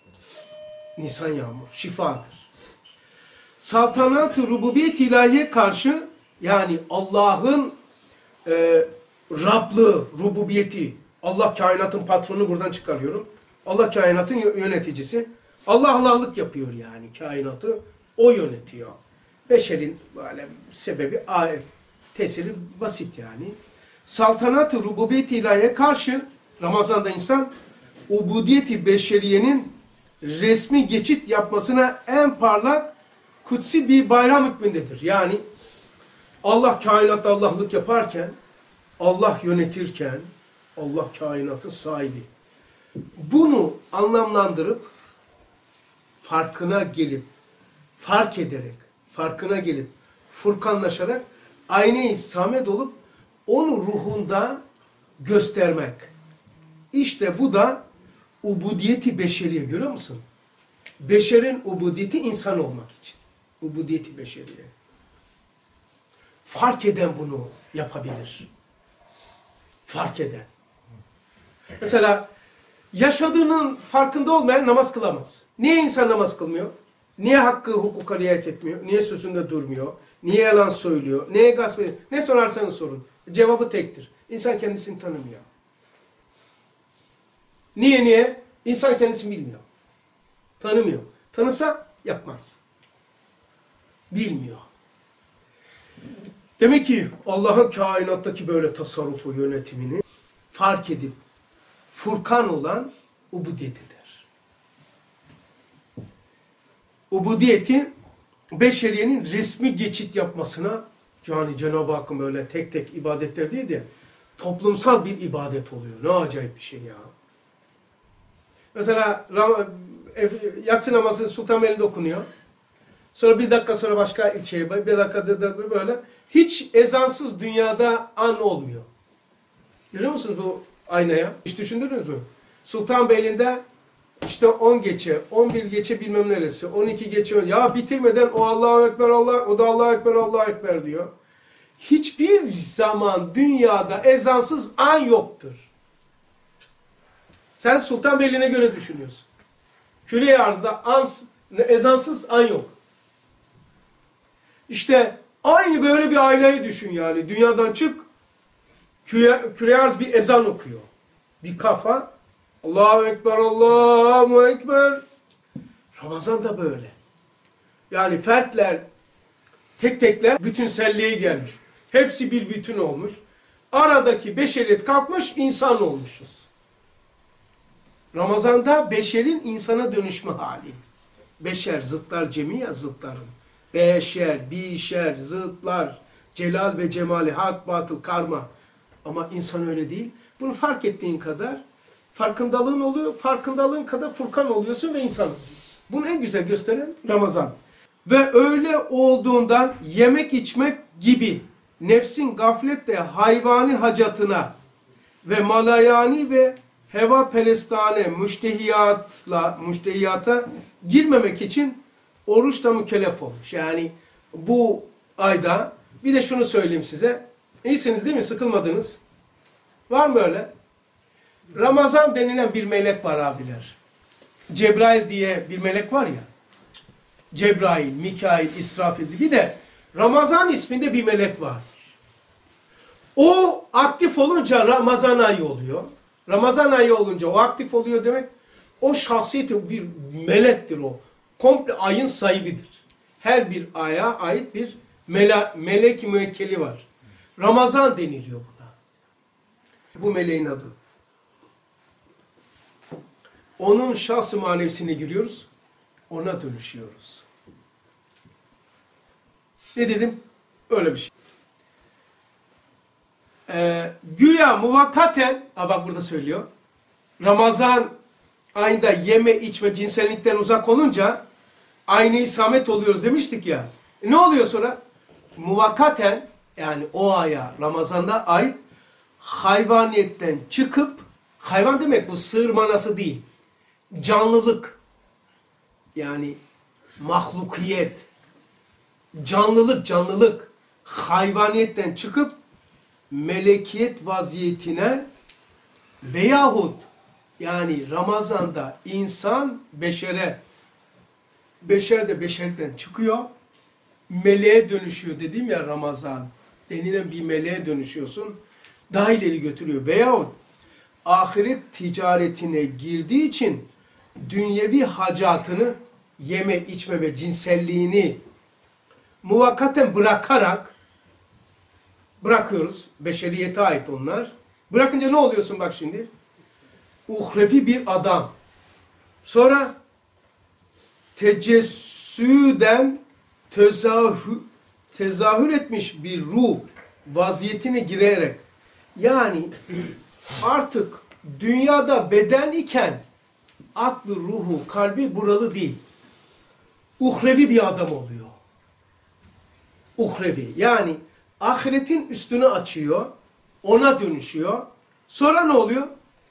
Nisan yağmur şifadır. Saltanat-ı rububiyet ilahiye karşı yani Allah'ın e, Rablığı, rububiyeti, Allah kainatın patronu buradan çıkarıyorum. Allah kainatın yöneticisi. Allah Allah'lık yapıyor yani kainatı. O yönetiyor. Beşerin böyle sebebi, tesiri basit yani. Saltanat-ı rububiyet ilahiye karşı Ramazan'da insan ubudiyeti beşeriyenin resmi geçit yapmasına en parlak kutsi bir bayram hükmündedir. Yani Allah kainatta Allah'lık yaparken, Allah yönetirken, Allah kainatın sahibi. Bunu anlamlandırıp, farkına gelip, fark ederek, farkına gelip, furkanlaşarak, ayne-i samet olup, onu ruhunda göstermek. İşte bu da ubudiyeti beşeriye, görüyor musun? Beşerin ubudiyeti insan olmak için. Ubudiyeti beşeriye. Fark eden bunu yapabilir. Fark eden. Mesela yaşadığının farkında olmayan namaz kılamaz. Niye insan namaz kılmıyor? Niye hakkı hukuka riayet etmiyor? Niye sözünde durmuyor? Niye yalan söylüyor? Neye gasp ediyor? Ne sorarsanız sorun. Cevabı tektir. İnsan kendisini tanımıyor. Niye niye? İnsan kendisini bilmiyor. Tanımıyor. Tanısa yapmaz. Bilmiyor. Demek ki Allah'ın kainattaki böyle tasarrufu, yönetimini fark edip Furkan olan ubudiyetidir. Ubudiyeti beşeriyenin resmi geçit yapmasına, yani Cenab-ı Hakk'ın böyle tek tek ibadetler değil de toplumsal bir ibadet oluyor. Ne acayip bir şey ya. Mesela yatsı namazı Sultanbeyli'de okunuyor. Sonra bir dakika sonra başka ilçeye, bir dakika böyle. Hiç ezansız dünyada an olmuyor. Görüyor musunuz bu aynaya? Hiç düşündünüz mü? Sultanbeyli'nde işte on geçe, on bir geçe bilmem neresi, on iki geçe, ya bitirmeden o Allahu Ekber, Allah, o da Allahu Ekber, Allahu Ekber diyor. Hiçbir zaman dünyada ezansız an yoktur. Sen Sultanbeyli'ne göre düşünüyorsun. Küre-i arzda ans, ezansız an yok. İşte aynı böyle bir aynayı düşün yani. Dünyadan çık, küre, küre arz bir ezan okuyor. Bir kafa, Allahu Ekber, Allahu Ekber. Ramazan da böyle. Yani fertler, tek tekler bütünselliğe gelmiş. Hepsi bir bütün olmuş. Aradaki beşeriyet kalkmış, insan olmuşuz. Ramazan'da beşerin insana dönüşme hali. Beşer, zıtlar cemi ya, zıtların. Beşer, bişer, zıtlar, celal ve cemali, hak, batıl, karma. Ama insan öyle değil. Bunu fark ettiğin kadar farkındalığın oluyor. Farkındalığın kadar Furkan oluyorsun ve insan oluyorsun. Bunu en güzel gösteren Ramazan. Ve öyle olduğundan yemek içmek gibi nefsin gafletle hayvani hacatına ve malayani ve heva perestane müştehiyatla müştehiyata girmemek için oruçla mükellef olmuş. Yani bu ayda bir de şunu söyleyeyim size. İyisiniz değil mi? Sıkılmadınız. Var mı öyle? Ramazan denilen bir melek var abiler. Cebrail diye bir melek var ya. Cebrail, Mikail, İsrafil. Bir de Ramazan isminde bir melek var. O aktif olunca Ramazan ayı oluyor. Ramazan ayı olunca o aktif oluyor demek. O şahsiyeti bir melektir o. Komple ayın sahibidir. Her bir aya ait bir mele melek müekkeli var. Ramazan deniliyor buna. Bu meleğin adı. Onun şahs-ı manevsine giriyoruz. Ona dönüşüyoruz. Ne dedim? Öyle bir şey. Ee, güya muvakkaten, ha bak burada söylüyor. Ramazan ayında yeme içme cinsellikten uzak olunca aynı isamet oluyoruz demiştik ya. E ne oluyor sonra? Muvakkaten yani o aya Ramazan'da ait hayvaniyetten çıkıp, hayvan demek bu sığır manası değil. Canlılık yani mahlukiyet, canlılık canlılık hayvaniyetten çıkıp melekiyet vaziyetine veyahut yani Ramazan'da insan beşere, beşer de beşerden çıkıyor, meleğe dönüşüyor dedim ya Ramazan denilen bir meleğe dönüşüyorsun, daha ileri götürüyor. Veyahut ahiret ticaretine girdiği için dünyevi hacatını yeme, içme ve cinselliğini muvakkaten bırakarak bırakıyoruz. Beşeriyete ait onlar. Bırakınca ne oluyorsun bak şimdi? Uhrevi bir adam. Sonra tecessüden tezahür, tezahür etmiş bir ruh vaziyetine girerek yani artık dünyada beden iken aklı, ruhu, kalbi buralı değil. Uhrevi bir adam oluyor. Uhrevi. Yani ahiretin üstünü açıyor. Ona dönüşüyor. Sonra ne oluyor?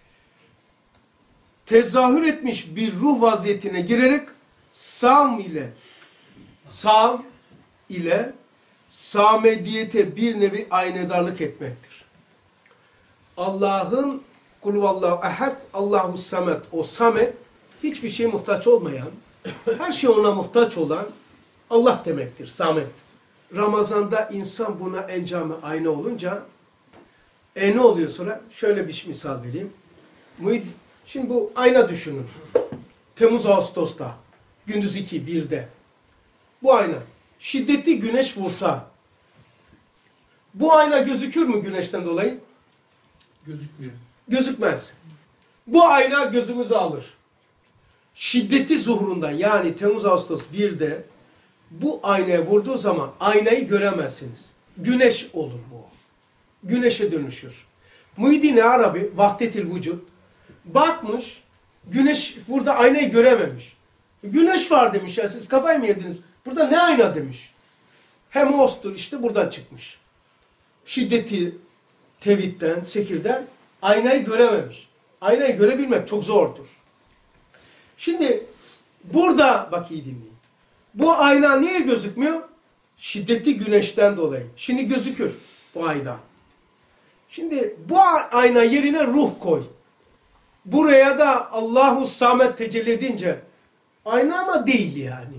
Tezahür etmiş bir ruh vaziyetine girerek sam ile sam ile samediyete bir nevi aynedarlık etmektir. Allah'ın kulvallahu ehad, Allahu samet, o samet hiçbir şeye muhtaç olmayan, her şey ona muhtaç olan Allah demektir. Samet. Ramazan'da insan buna encamı ayna olunca e ne oluyor sonra? Şöyle bir misal vereyim. Şimdi bu ayna düşünün. Temmuz Ağustos'ta gündüz iki, birde. Bu ayna. Şiddetli güneş vursa bu ayna gözükür mü güneşten dolayı? Gözükmüyor. Gözükmez. Bu ayna gözümüzü alır. Şiddeti zuhurundan yani Temmuz Ağustos birde bu aynaya vurduğu zaman aynayı göremezsiniz. Güneş olur bu. Güneşe dönüşür. Muhyiddin Arabi Vahdetil Vücud bakmış güneş burada aynayı görememiş. Güneş var demiş ya siz kafayı mı yediniz? Burada ne ayna demiş. Hemostur işte buradan çıkmış. Şiddeti tevhidden, sekirden aynayı görememiş. Aynayı görebilmek çok zordur. Şimdi burada bak iyi dinleyin. Bu ayna niye gözükmüyor? Şiddetli güneşten dolayı. Şimdi gözükür bu ayna. Şimdi bu ayna yerine ruh koy. Buraya da Allahu Samet tecelli edince ayna ama değil yani.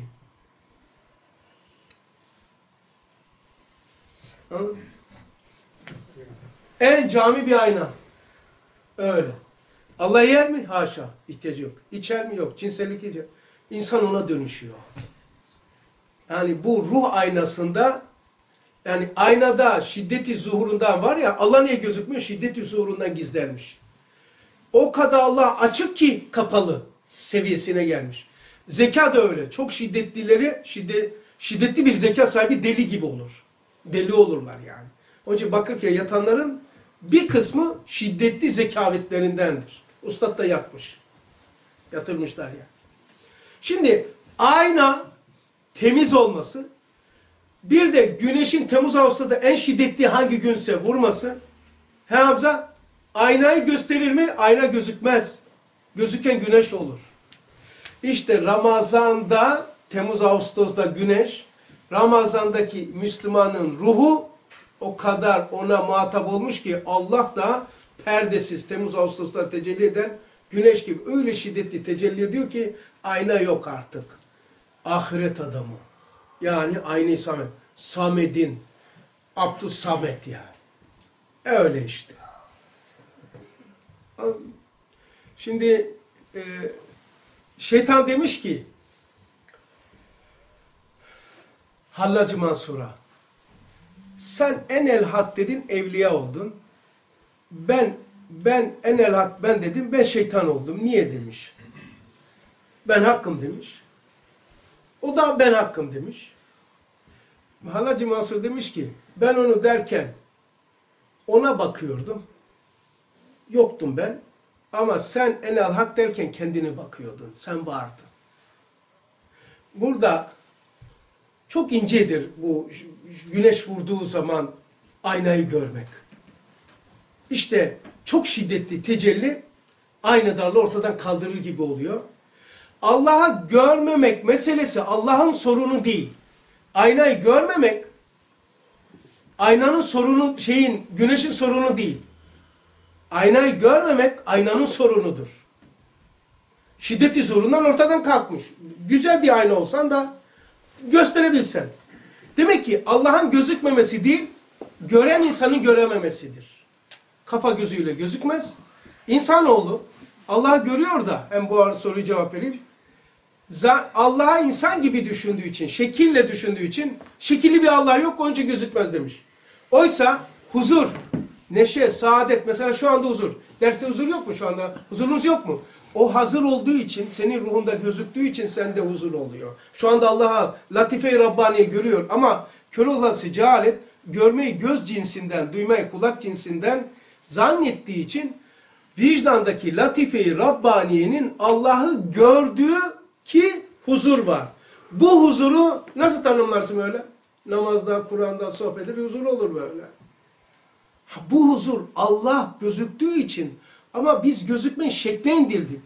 Anladın mı? En cami bir ayna. Öyle. Allah yer mi? Haşa. İhtiyacı yok. İçer mi? Yok. Cinsellik içer. İnsan ona dönüşüyor. Yani bu ruh aynasında, yani aynada şiddeti zuhurundan var ya, Allah niye gözükmüyor? Şiddeti zuhurundan gizlenmiş. O kadar Allah açık ki kapalı seviyesine gelmiş. Zeka da öyle. Çok şiddetlileri, şiddet, şiddetli bir zeka sahibi deli gibi olur. Deli olurlar yani. Onun için Bakırköy yatanların bir kısmı şiddetli zekavetlerindendir. Ustad da yatmış. Yatırmışlar yani. Şimdi ayna temiz olması, bir de güneşin Temmuz Ağustos'ta en şiddetli hangi günse vurması. He Hamza, aynayı gösterir mi? Ayna gözükmez. Gözüken güneş olur. İşte Ramazan'da, Temmuz Ağustos'ta güneş, Ramazan'daki Müslümanın ruhu o kadar ona muhatap olmuş ki Allah da perdesiz Temmuz Ağustos'ta tecelli eden güneş gibi öyle şiddetli tecelli ediyor ki ayna yok artık. Ahiret adamı. Yani aynı Samet. Samed'in Abdus Samet yani. Öyle işte. Şimdi e, şeytan demiş ki Hallacı Mansur'a, sen enel hak dedin, evliya oldun. Ben ben enel hak ben dedim, ben şeytan oldum. Niye demiş. Ben hakkım demiş. O da ben hakkım demiş. Hallacı Mansur demiş ki, ben onu derken ona bakıyordum. Yoktum ben. Ama sen enel hak derken kendine bakıyordun. Sen vardın. Burada çok incedir bu güneş vurduğu zaman aynayı görmek. İşte çok şiddetli tecelli aynı darlı ortadan kaldırır gibi oluyor. Allah'ı görmemek meselesi Allah'ın sorunu değil. Aynayı görmemek aynanın sorunu, şeyin, güneşin sorunu değil. Aynayı görmemek aynanın sorunudur. Şiddeti zorundan ortadan kalkmış. Güzel bir ayna olsan da gösterebilsen. Demek ki Allah'ın gözükmemesi değil, gören insanın görememesidir. Kafa gözüyle gözükmez. İnsanoğlu Allah'ı görüyor da, hem bu soruyu cevap vereyim. Allah'a insan gibi düşündüğü için, şekille düşündüğü için, şekilli bir Allah yok, onun için gözükmez demiş. Oysa huzur, neşe, saadet, mesela şu anda huzur. Derste huzur yok mu şu anda? Huzurunuz yok mu? O hazır olduğu için, senin ruhunda gözüktüğü için sende huzur oluyor. Şu anda Allah'a Latife-i Rabbani'yi görüyor ama kör olası cehalet, görmeyi göz cinsinden, duymayı kulak cinsinden zannettiği için vicdandaki Latife-i Rabbaniye'nin Allah'ı gördüğü ki huzur var. Bu huzuru nasıl tanımlarsın böyle? Namazda, Kur'an'da, sohbette bir huzur olur böyle. Ha, bu huzur Allah gözüktüğü için, ama biz gözükmeyin şekle indirdik.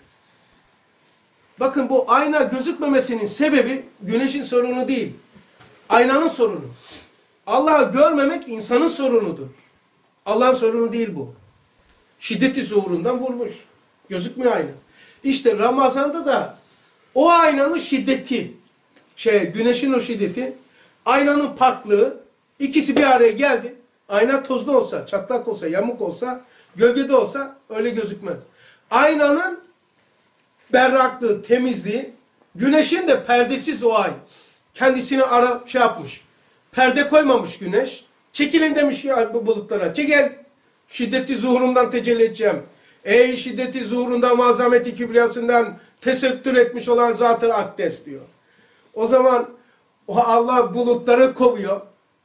Bakın bu ayna gözükmemesinin sebebi güneşin sorunu değil. Aynanın sorunu. Allah'ı görmemek insanın sorunudur. Allah'ın sorunu değil bu. Şiddeti zuhurundan vurmuş. Gözükmüyor ayna. İşte Ramazan'da da o aynanın şiddeti, şey, güneşin o şiddeti, aynanın paklığı, ikisi bir araya geldi. Ayna tozlu olsa, çatlak olsa, yamuk olsa, gölgede olsa öyle gözükmez. Aynanın berraklığı, temizliği, güneşin de perdesiz o ay. Kendisini ara şey yapmış. Perde koymamış güneş. Çekilin demiş ya bu bulutlara. Çekil. Şiddeti zuhurumdan tecelli edeceğim. Ey şiddeti zuhurundan ve azameti kibriyasından tesettür etmiş olan Zat-ı Akdes diyor. O zaman o Allah bulutları kovuyor.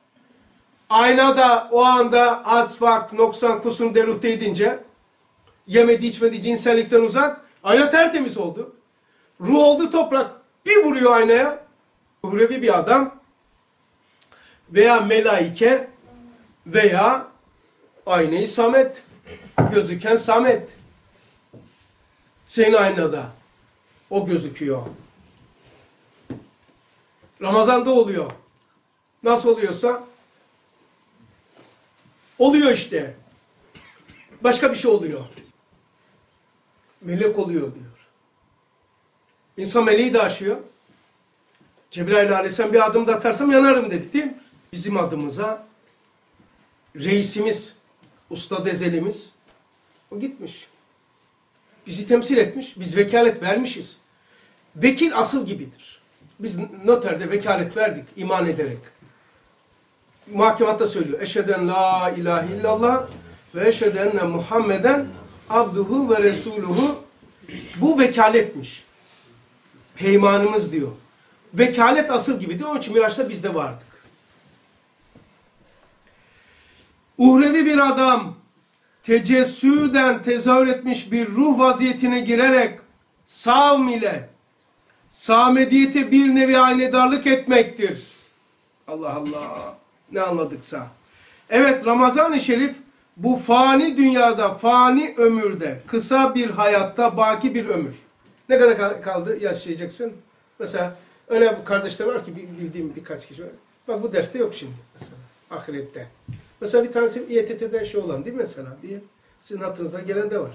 Ayna da o anda az, vakt, noksan, kusum, deruhte edince, yemedi içmedi cinsellikten uzak, ayna tertemiz oldu. Ruh oldu toprak. Bir vuruyor aynaya. Uhrevi bir adam veya melaike veya aynayı Samet. Gözüken Samet. Senin aynada. O gözüküyor. Ramazan'da oluyor. Nasıl oluyorsa oluyor işte. Başka bir şey oluyor. melek oluyor diyor. İnsan meleği de aşıyor. Cebrail aleyhisselam bir adım da atarsam yanarım dedi değil mi? Bizim adımıza reisimiz, ustad ezelimiz o gitmiş. Bizi temsil etmiş. Biz vekalet vermişiz. Vekil asıl gibidir. Biz noterde vekalet verdik iman ederek. Muhakematta söylüyor. Eşheden la ilahe illallah ve eşheden enne Muhammeden abduhu ve resuluhu. Bu vekaletmiş. Peymanımız diyor. Vekalet asıl gibidir. Onun için Miraç'ta biz de vardık. Uhrevi bir adam tecessüden tezahür etmiş bir ruh vaziyetine girerek savm ile samediyete bir nevi aynedarlık etmektir. Allah Allah. Ne anladıksa. Evet, Ramazan-ı Şerif bu fani dünyada, fani ömürde, kısa bir hayatta baki bir ömür. Ne kadar kaldı yaşayacaksın? Mesela öyle kardeşler var ki bildiğim birkaç kişi var. Bak bu derste yok şimdi mesela ahirette. Mesela bir tanesi İ E T T'den şey olan değil mi mesela diye. Sizin hatırınızda gelen de var.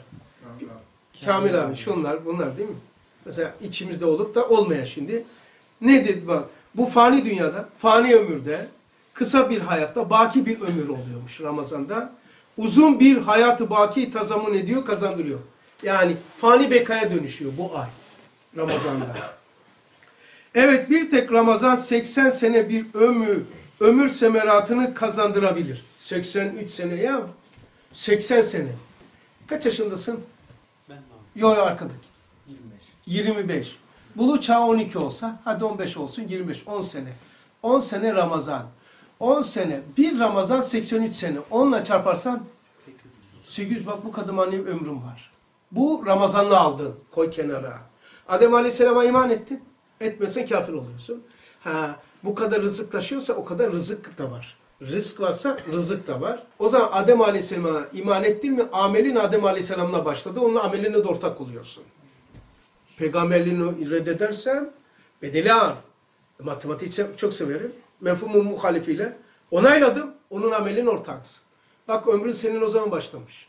Kamil abi şunlar bunlar değil mi? Mesela içimizde olup da olmayan şimdi. Ne dedi bak? Bu fani dünyada, fani ömürde, kısa bir hayatta baki bir ömür oluyormuş Ramazan'da. Uzun bir hayatı baki tazamun ediyor, kazandırıyor. Yani fani bekaya dönüşüyor bu ay Ramazan'da. Evet, bir tek Ramazan seksen sene bir ömür, ömür semeratını kazandırabilir. seksen üç sene ya. seksen sene. Kaç yaşındasın? Ben mi? Yok arkadaki. yirmi beş. yirmi beş. Bulu çağı on iki olsa, hadi on beş olsun, yirmi beş, on sene. on sene Ramazan. on sene. Bir Ramazan seksen üç sene. onla çarparsan sekiz yüz, bak bu kadar annem ömrüm var. Bu Ramazan'la aldın. Koy kenara. Adem Aleyhisselam'a iman ettin. Etmesen kafir oluyorsun. Ha, bu kadar rızık taşıyorsa o kadar rızık da var. Rızk varsa rızık da var. O zaman Adem Aleyhisselam'a iman ettin mi amelin Adem Aleyhisselam'la başladı. Onun ameline de ortak oluyorsun. Peygamberliğini reddedersen bedeli ağır. Matematiği çok severim. Mefhumun muhalifiyle onayladım. Onun amelin ortaksın. Bak ömrün senin o zaman başlamış.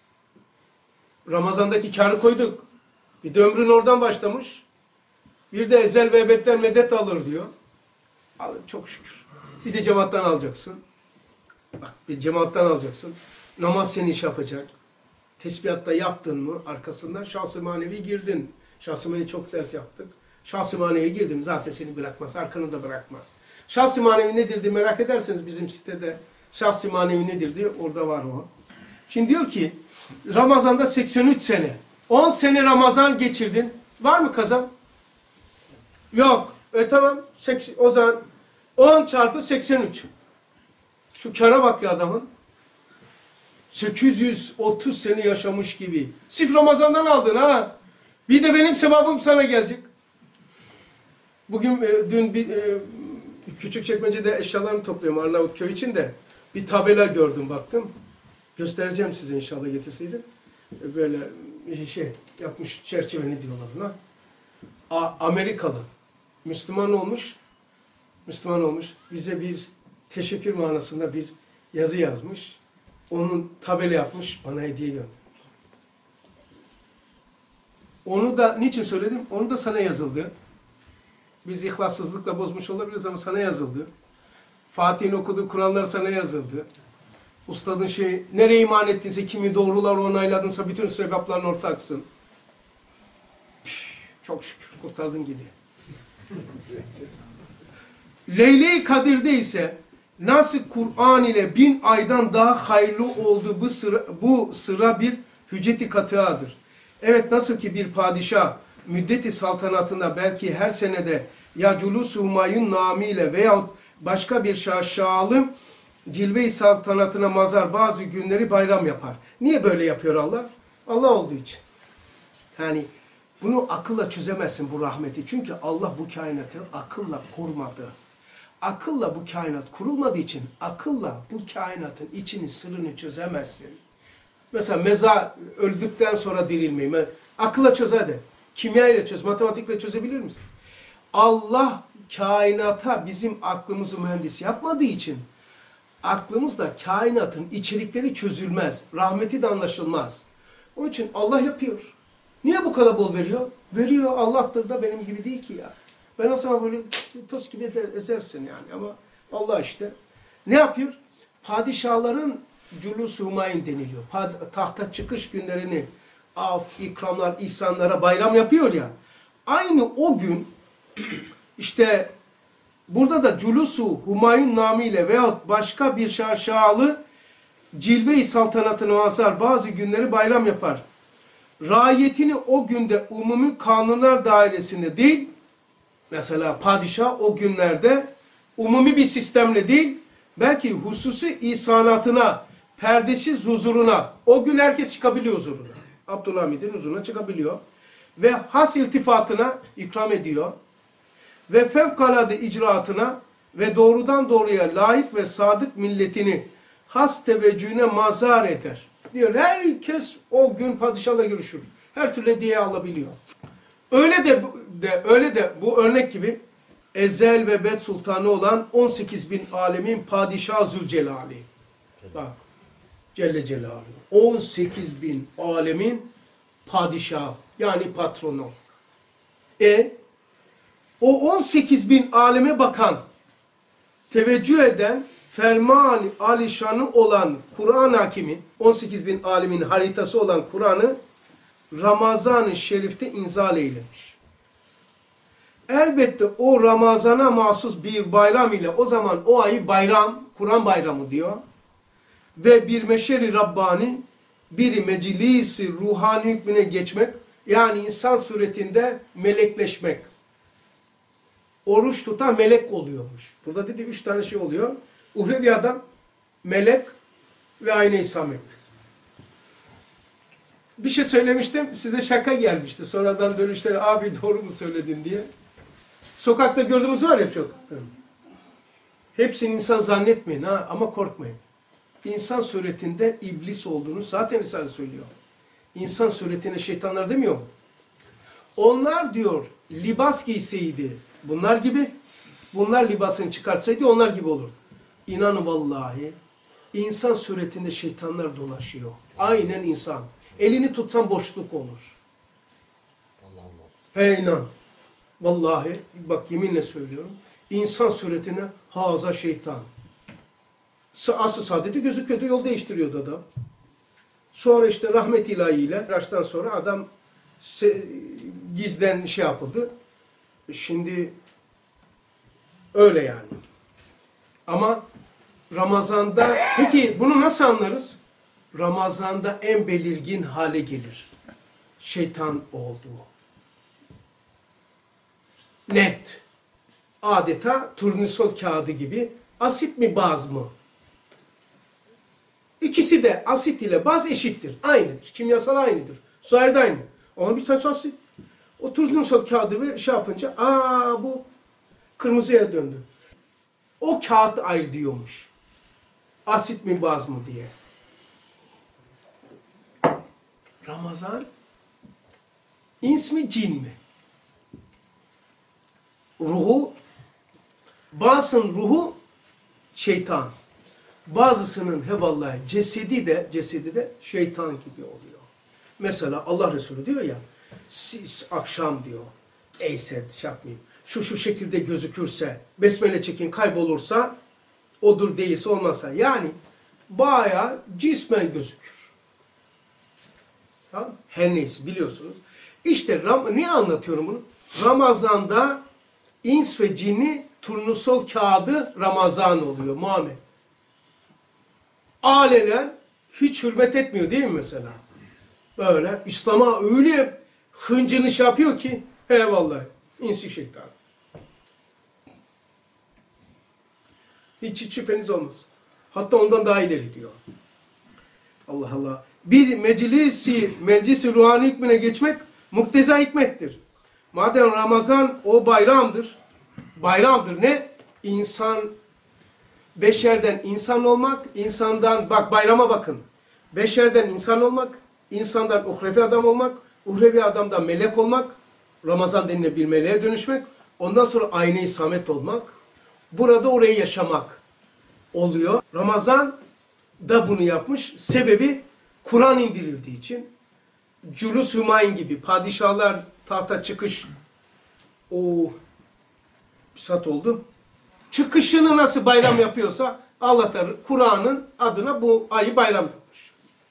Ramazan'daki kârı koyduk. Bir de ömrün oradan başlamış. Bir de ezel ve ebedden medet alır diyor. Al, çok şükür. Bir de cemaattan alacaksın. Bak bir cemaattan alacaksın. Namaz seni iş yapacak. Tesbihatta yaptın mı arkasından şahs-ı manevi girdin. Şahs-ı manevi çok ders yaptık. Şahs-ı manevi girdin zaten seni bırakmaz. Arkanı da bırakmaz. Şahs-ı manevi nedir diye merak ederseniz bizim sitede şahs-ı manevi nedir diye orada var o. Şimdi diyor ki Ramazan'da seksen üç sene. on sene Ramazan geçirdin. Var mı kazan? Yok. E tamam. O zaman on çarpı seksen üç. Şu kâra bak ya adamın. sekiz yüz otuz sene yaşamış gibi. Sif Ramazan'dan aldın ha. Bir de benim sevabım sana gelecek. Bugün e, dün bir e, Küçükçekmece'de eşyalarımı topluyorum Arnavut köy için de. Bir tabela gördüm baktım. Göstereceğim size inşallah getirseydim. E, böyle şey yapmış çerçeveni diyorlar buna. A, Amerikalı. Müslüman olmuş. Müslüman olmuş. Bize bir teşekkür manasında bir yazı yazmış. Onun tabela yapmış. Bana hediye göndermiş. Onu da niçin söyledim? Onu da sana yazıldı. Biz ihlassızlıkla bozmuş olabiliriz ama sana yazıldı. Fatih'in okuduğu Kur'anlar sana yazıldı. Ustadın şey, nereye iman ettiyse, kimi doğrular onayladınsa bütün sebeplerin ortaksın. Üf, çok şükür kurtardın gidiyor. Leyle-i Kadir'de ise nasıl Kur'an ile bin aydan daha hayırlı olduğu bu sıra, bu sıra bir hücceti katıadır. Evet, nasıl ki bir padişah müddeti saltanatında belki her senede ya Culus-u Humayun namiyle veyahut başka bir şaşalı cilve-i saltanatına mazar bazı günleri bayram yapar. Niye böyle yapıyor Allah? Allah olduğu için. Yani bunu akılla çözemezsin bu rahmeti. Çünkü Allah bu kainatı akılla kurmadı. Akılla bu kainat kurulmadığı için akılla bu kainatın içini, sırrını çözemezsin. Mesela meza öldükten sonra dirilmeyi akılla çöz hadi. Kimya ile çöz, matematikle çözebilir misin? Allah kainata bizim aklımızı mühendis yapmadığı için aklımızda kainatın içerikleri çözülmez. Rahmeti de anlaşılmaz. Onun için Allah yapıyor. Niye bu kadar bol veriyor? Veriyor, Allah'tır da benim gibi değil ki ya. Ben o zaman böyle toz gibi de ezersin yani ama Allah işte. Ne yapıyor? Padişahların cülûs-ü humayin deniliyor. Pad tahta çıkış günlerini af, ikramlar, ihsanlara bayram yapıyor ya. Aynı o gün işte burada da cülûs-ü humayun namıyla veyahut başka bir şaşalı cilve-i saltanatını azar bazı günleri bayram yapar. Raiyetini o günde umumi kanunlar dairesinde değil, mesela padişah o günlerde umumi bir sistemle değil, belki hususi ihsanatına, perdesiz huzuruna, o gün herkes çıkabiliyor huzuruna. Abdülhamid'in huzuruna çıkabiliyor. Ve has iltifatına ikram ediyor. Ve fevkalade icraatına ve doğrudan doğruya layık ve sadık milletini has teveccühüne mazhar eder. Diyor herkes o gün padişahla görüşür. Her türlü hediye alabiliyor. Öyle de, de öyle de bu örnek gibi ezel ve bed sultanı olan on sekiz bin alemin padişahı Zülcelali. Bak. Celle Celaluhu. on sekiz bin alemin padişahı. Yani patronu. E o on sekiz bin aleme bakan, teveccüh eden, ferman-ı alişanı olan Kur'an hakimi, on sekiz bin alemin haritası olan Kur'an'ı Ramazan-ı Şerif'te inzal eylemiş. Elbette o Ramazan'a mahsus bir bayram ile o zaman o ayı bayram, Kur'an bayramı diyor. Ve bir meşeri Rabbani, bir meclisi ruhani hükmüne geçmek, yani insan suretinde melekleşmek. Oruç tutan melek oluyormuş. Burada dedi üç tane şey oluyor. Uhrevi adam, melek ve ayna-i samet. Bir şey söylemiştim, size şaka gelmişti. Sonradan dönüşleri abi doğru mu söyledin diye. Sokakta gördüğümüz var ya çok. Hepsini insan zannetmeyin ha ama korkmayın. İnsan suretinde iblis olduğunu zaten Risale söylüyor. İnsan suretine şeytanlar demiyor mu? Onlar diyor libas giyseydi bunlar gibi, bunlar libasını çıkartsaydı onlar gibi olur. İnanın vallahi insan suretinde şeytanlar dolaşıyor. Aynen insan. Elini tutsan boşluk olur. Hey inan. Vallahi bak yeminle söylüyorum. İnsan suretine haza şeytan. Asıl saadeti gözüküyordu, yol değiştiriyordu adam. Sonra işte rahmet ilahiyle, yaştan sonra adam gizden şey yapıldı. Şimdi öyle yani. Ama Ramazan'da, peki bunu nasıl anlarız? Ramazan'da en belirgin hale gelir. Şeytan olduğu. Net. Adeta turnusol kağıdı gibi. Asit mi baz mı? İkisi de asit ile baz eşittir. Aynıdır. Kimyasal aynıdır. Suayda aynı. Ama bir tanesi asit. O turnusol kağıdı ver, şey yapınca aa bu kırmızıya döndü. O kağıt ayrı diyormuş. Asit mi baz mı diye. Ramazan ins mi cin mi? Ruhu, bazısının ruhu şeytan. Bazısının hevallahi cesedi de cesedi de şeytan gibi oluyor. Mesela Allah Resulü diyor ya, siz akşam diyor, ey sen şey yapmayayım, şu şu şekilde gözükürse, besmele çekin kaybolursa, odur değilse olmazsa. Yani bayağı cismen gözükür. Tamam? Her neyse biliyorsunuz. İşte Ram niye anlatıyorum bunu? Ramazan'da ins ve cinni turnusol kağıdı Ramazan oluyor Muhammed. Aileler hiç hürmet etmiyor değil mi mesela? Böyle İslam'a öyle hıncını şey yapıyor ki eyvallah insi şeytan. Hiç, hiç şüpheniz olmasın. Hatta ondan daha ileri diyor. Allah Allah. Bir meclisi, meclisi ruhani hükmüne geçmek mukteza hikmettir. Madem Ramazan o bayramdır. Bayramdır ne? İnsan, beşerden insan olmak, insandan, bak bayrama bakın. Beşerden insan olmak, insandan uhrevi adam olmak, uhrevi adamdan melek olmak, Ramazan denilen bir meleğe dönüşmek, ondan sonra ayna-i samet olmak, burada orayı yaşamak oluyor. Ramazan da bunu yapmış. Sebebi Kur'an indirildiği için. Culus Hümayun gibi padişahlar tahta çıkış o bir saat oldu. Çıkışını nasıl bayram yapıyorsa Allah da Kur'an'ın adına bu ayı bayram yapmış.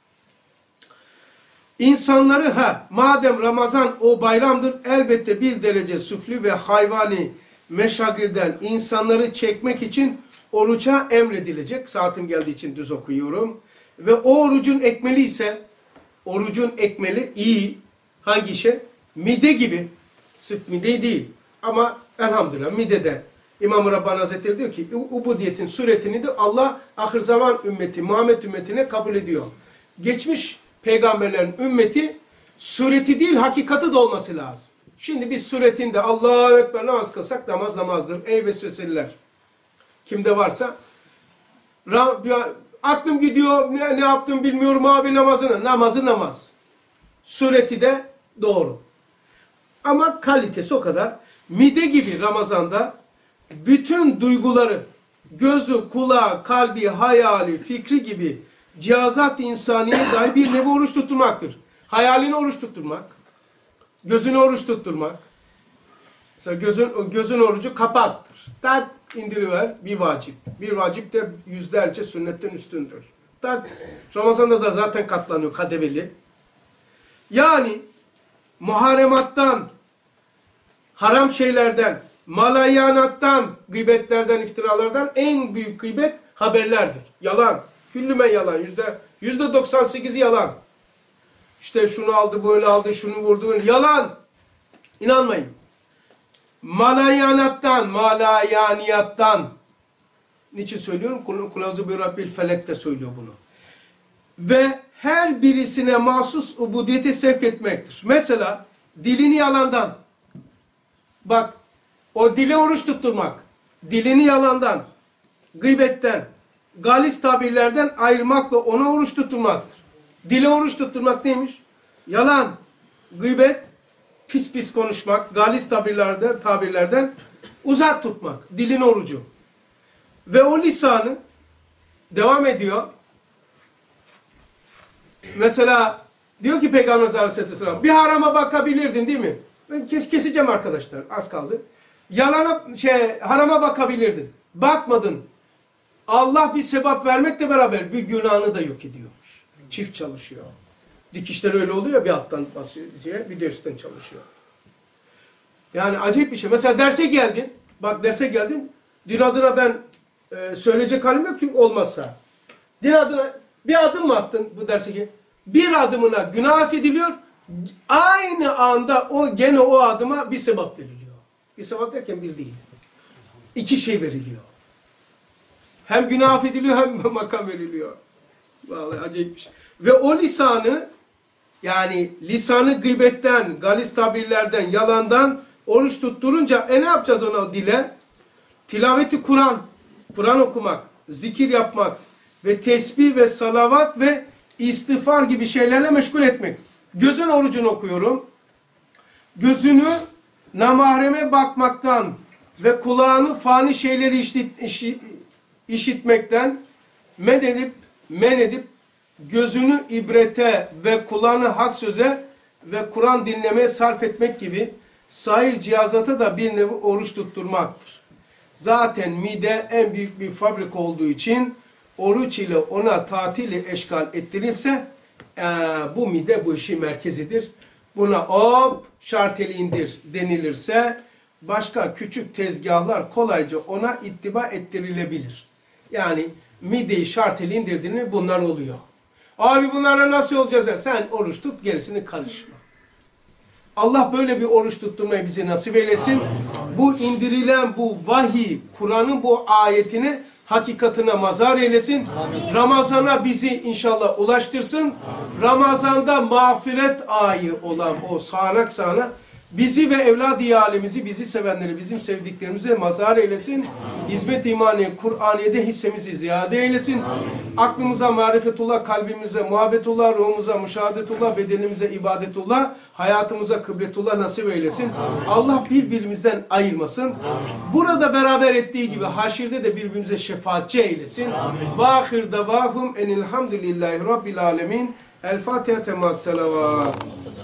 İnsanları ha madem Ramazan o bayramdır elbette bir derece süflü ve hayvani meşagilden insanları çekmek için oruca emredilecek. Saatim geldiği için düz okuyorum. Ve o orucun ekmeli ise orucun ekmeli iyi. Hangi şey? Mide gibi. Sırf mide değil. Ama elhamdülillah midede. İmam-ı Rabbani Hazretleri diyor ki ubudiyetin suretini de Allah ahir zaman ümmeti, Muhammed ümmetine kabul ediyor. Geçmiş peygamberlerin ümmeti sureti değil hakikati de olması lazım. Şimdi biz suretinde Allahu Ekber namaz kılsak namaz namazdır. Ey vesveseliler. Kimde varsa aklım gidiyor ne, ne yaptım bilmiyorum abi namazını. Namazı namaz. Sureti de doğru. Ama kalitesi o kadar. Mide gibi Ramazan'da bütün duyguları gözü, kulağı, kalbi, hayali, fikri gibi cihazat insaniye dahi bir nevi oruç tutturmaktır. Hayalini oruç tutturmak, gözünü oruç tutturmak. Mesela gözün, gözün orucu kapaktır. Tak indiriver bir vacip. Bir vacip de yüzlerce sünnetten üstündür. Tak Ramazan'da da zaten katlanıyor kademeli. Yani muharemattan, haram şeylerden, malayanattan, gıybetlerden, iftiralardan en büyük gıybet haberlerdir. Yalan. Küllümen yalan. Yüzde, yüzde doksan sekizi yalan. İşte şunu aldı, böyle aldı, şunu vurdu. Böyle. Yalan. İnanmayın. Malayanattan, malayaniyattan. Niçin söylüyorum? Kulavuzu bir Rabbil Felek de söylüyor bunu. Ve her birisine mahsus ubudiyete sevk etmektir. Mesela dilini yalandan. Bak o dile oruç tutturmak. Dilini yalandan, gıybetten, galis tabirlerden ayırmakla ona oruç tutturmaktır. Dile oruç tutturmak neymiş? Yalan, gıybet, pis pis konuşmak, galis tabirlerden, tabirlerden uzak tutmak. Dilin orucu. Ve o lisanı devam ediyor. Mesela diyor ki Peygamber Aleyhisselam bir harama bakabilirdin değil mi? Ben kes, keseceğim arkadaşlar. Az kaldı. Yalana, şey, harama bakabilirdin. Bakmadın. Allah bir sebap vermekle beraber bir günahını da yok ediyormuş. Çift çalışıyor. Dikişler öyle oluyor bir alttan basıyor, bir de üstten çalışıyor. Yani acayip bir şey. Mesela derse geldin. Bak derse geldin. Din adına ben e, söyleyecek halim yok ki olmazsa. Din adına bir adım mı attın bu derse gel? Bir adımına günah affediliyor. Aynı anda o gene o adıma bir sevap veriliyor. Bir sevap derken bir değil. İki şey veriliyor. Hem günah affediliyor hem makam veriliyor. Vallahi acayip bir şey. Ve o lisanı yani lisanı gıybetten, galis tabirlerden, yalandan oruç tutturunca e ne yapacağız ona dile? Tilaveti Kur'an, Kur'an okumak, zikir yapmak ve tesbih ve salavat ve istiğfar gibi şeylerle meşgul etmek. Gözün orucunu okuyorum. Gözünü namahreme bakmaktan ve kulağını fani şeyleri işit, işi, işitmekten men edip, men edip gözünü ibrete ve kulağını hak söze ve Kur'an dinlemeye sarf etmek gibi sahil cihazata da bir nevi oruç tutturmaktır. Zaten mide en büyük bir fabrika olduğu için oruç ile ona tatili eşkal ettirilse ee, bu mide bu işin merkezidir. Buna hop şarteli indir denilirse başka küçük tezgahlar kolayca ona ittiba ettirilebilir. Yani mideyi şarteli indirdiğinde bunlar oluyor. Abi bunlara nasıl olacağız? Sen oruç tut gerisini karışma. Allah böyle bir oruç tutturmayı bize nasip eylesin. Bu indirilen bu vahiy, Kur'an'ın bu ayetini hakikatine mazhar eylesin. Ramazan'a bizi inşallah ulaştırsın. Amin. Ramazan'da mağfiret ayı olan o sağanak sağanak bizi ve evlad-ı alemizi, bizi sevenleri, bizim sevdiklerimize mazhar eylesin. Hizmet-i imaniye, Kur'aniye'de hissemizi ziyade eylesin. Amin. Aklımıza marifetullah, kalbimize muhabbetullah, ruhumuza müşahadetullah, bedenimize ibadetullah, hayatımıza kıbletullah nasip eylesin. Amin. Allah birbirimizden ayırmasın. Amin. Burada beraber ettiği gibi haşirde de birbirimize şefaatçi eylesin. Ve ahir davahum enilhamdülillahi rabbil alemin. El Fatiha temas selavat. Mesela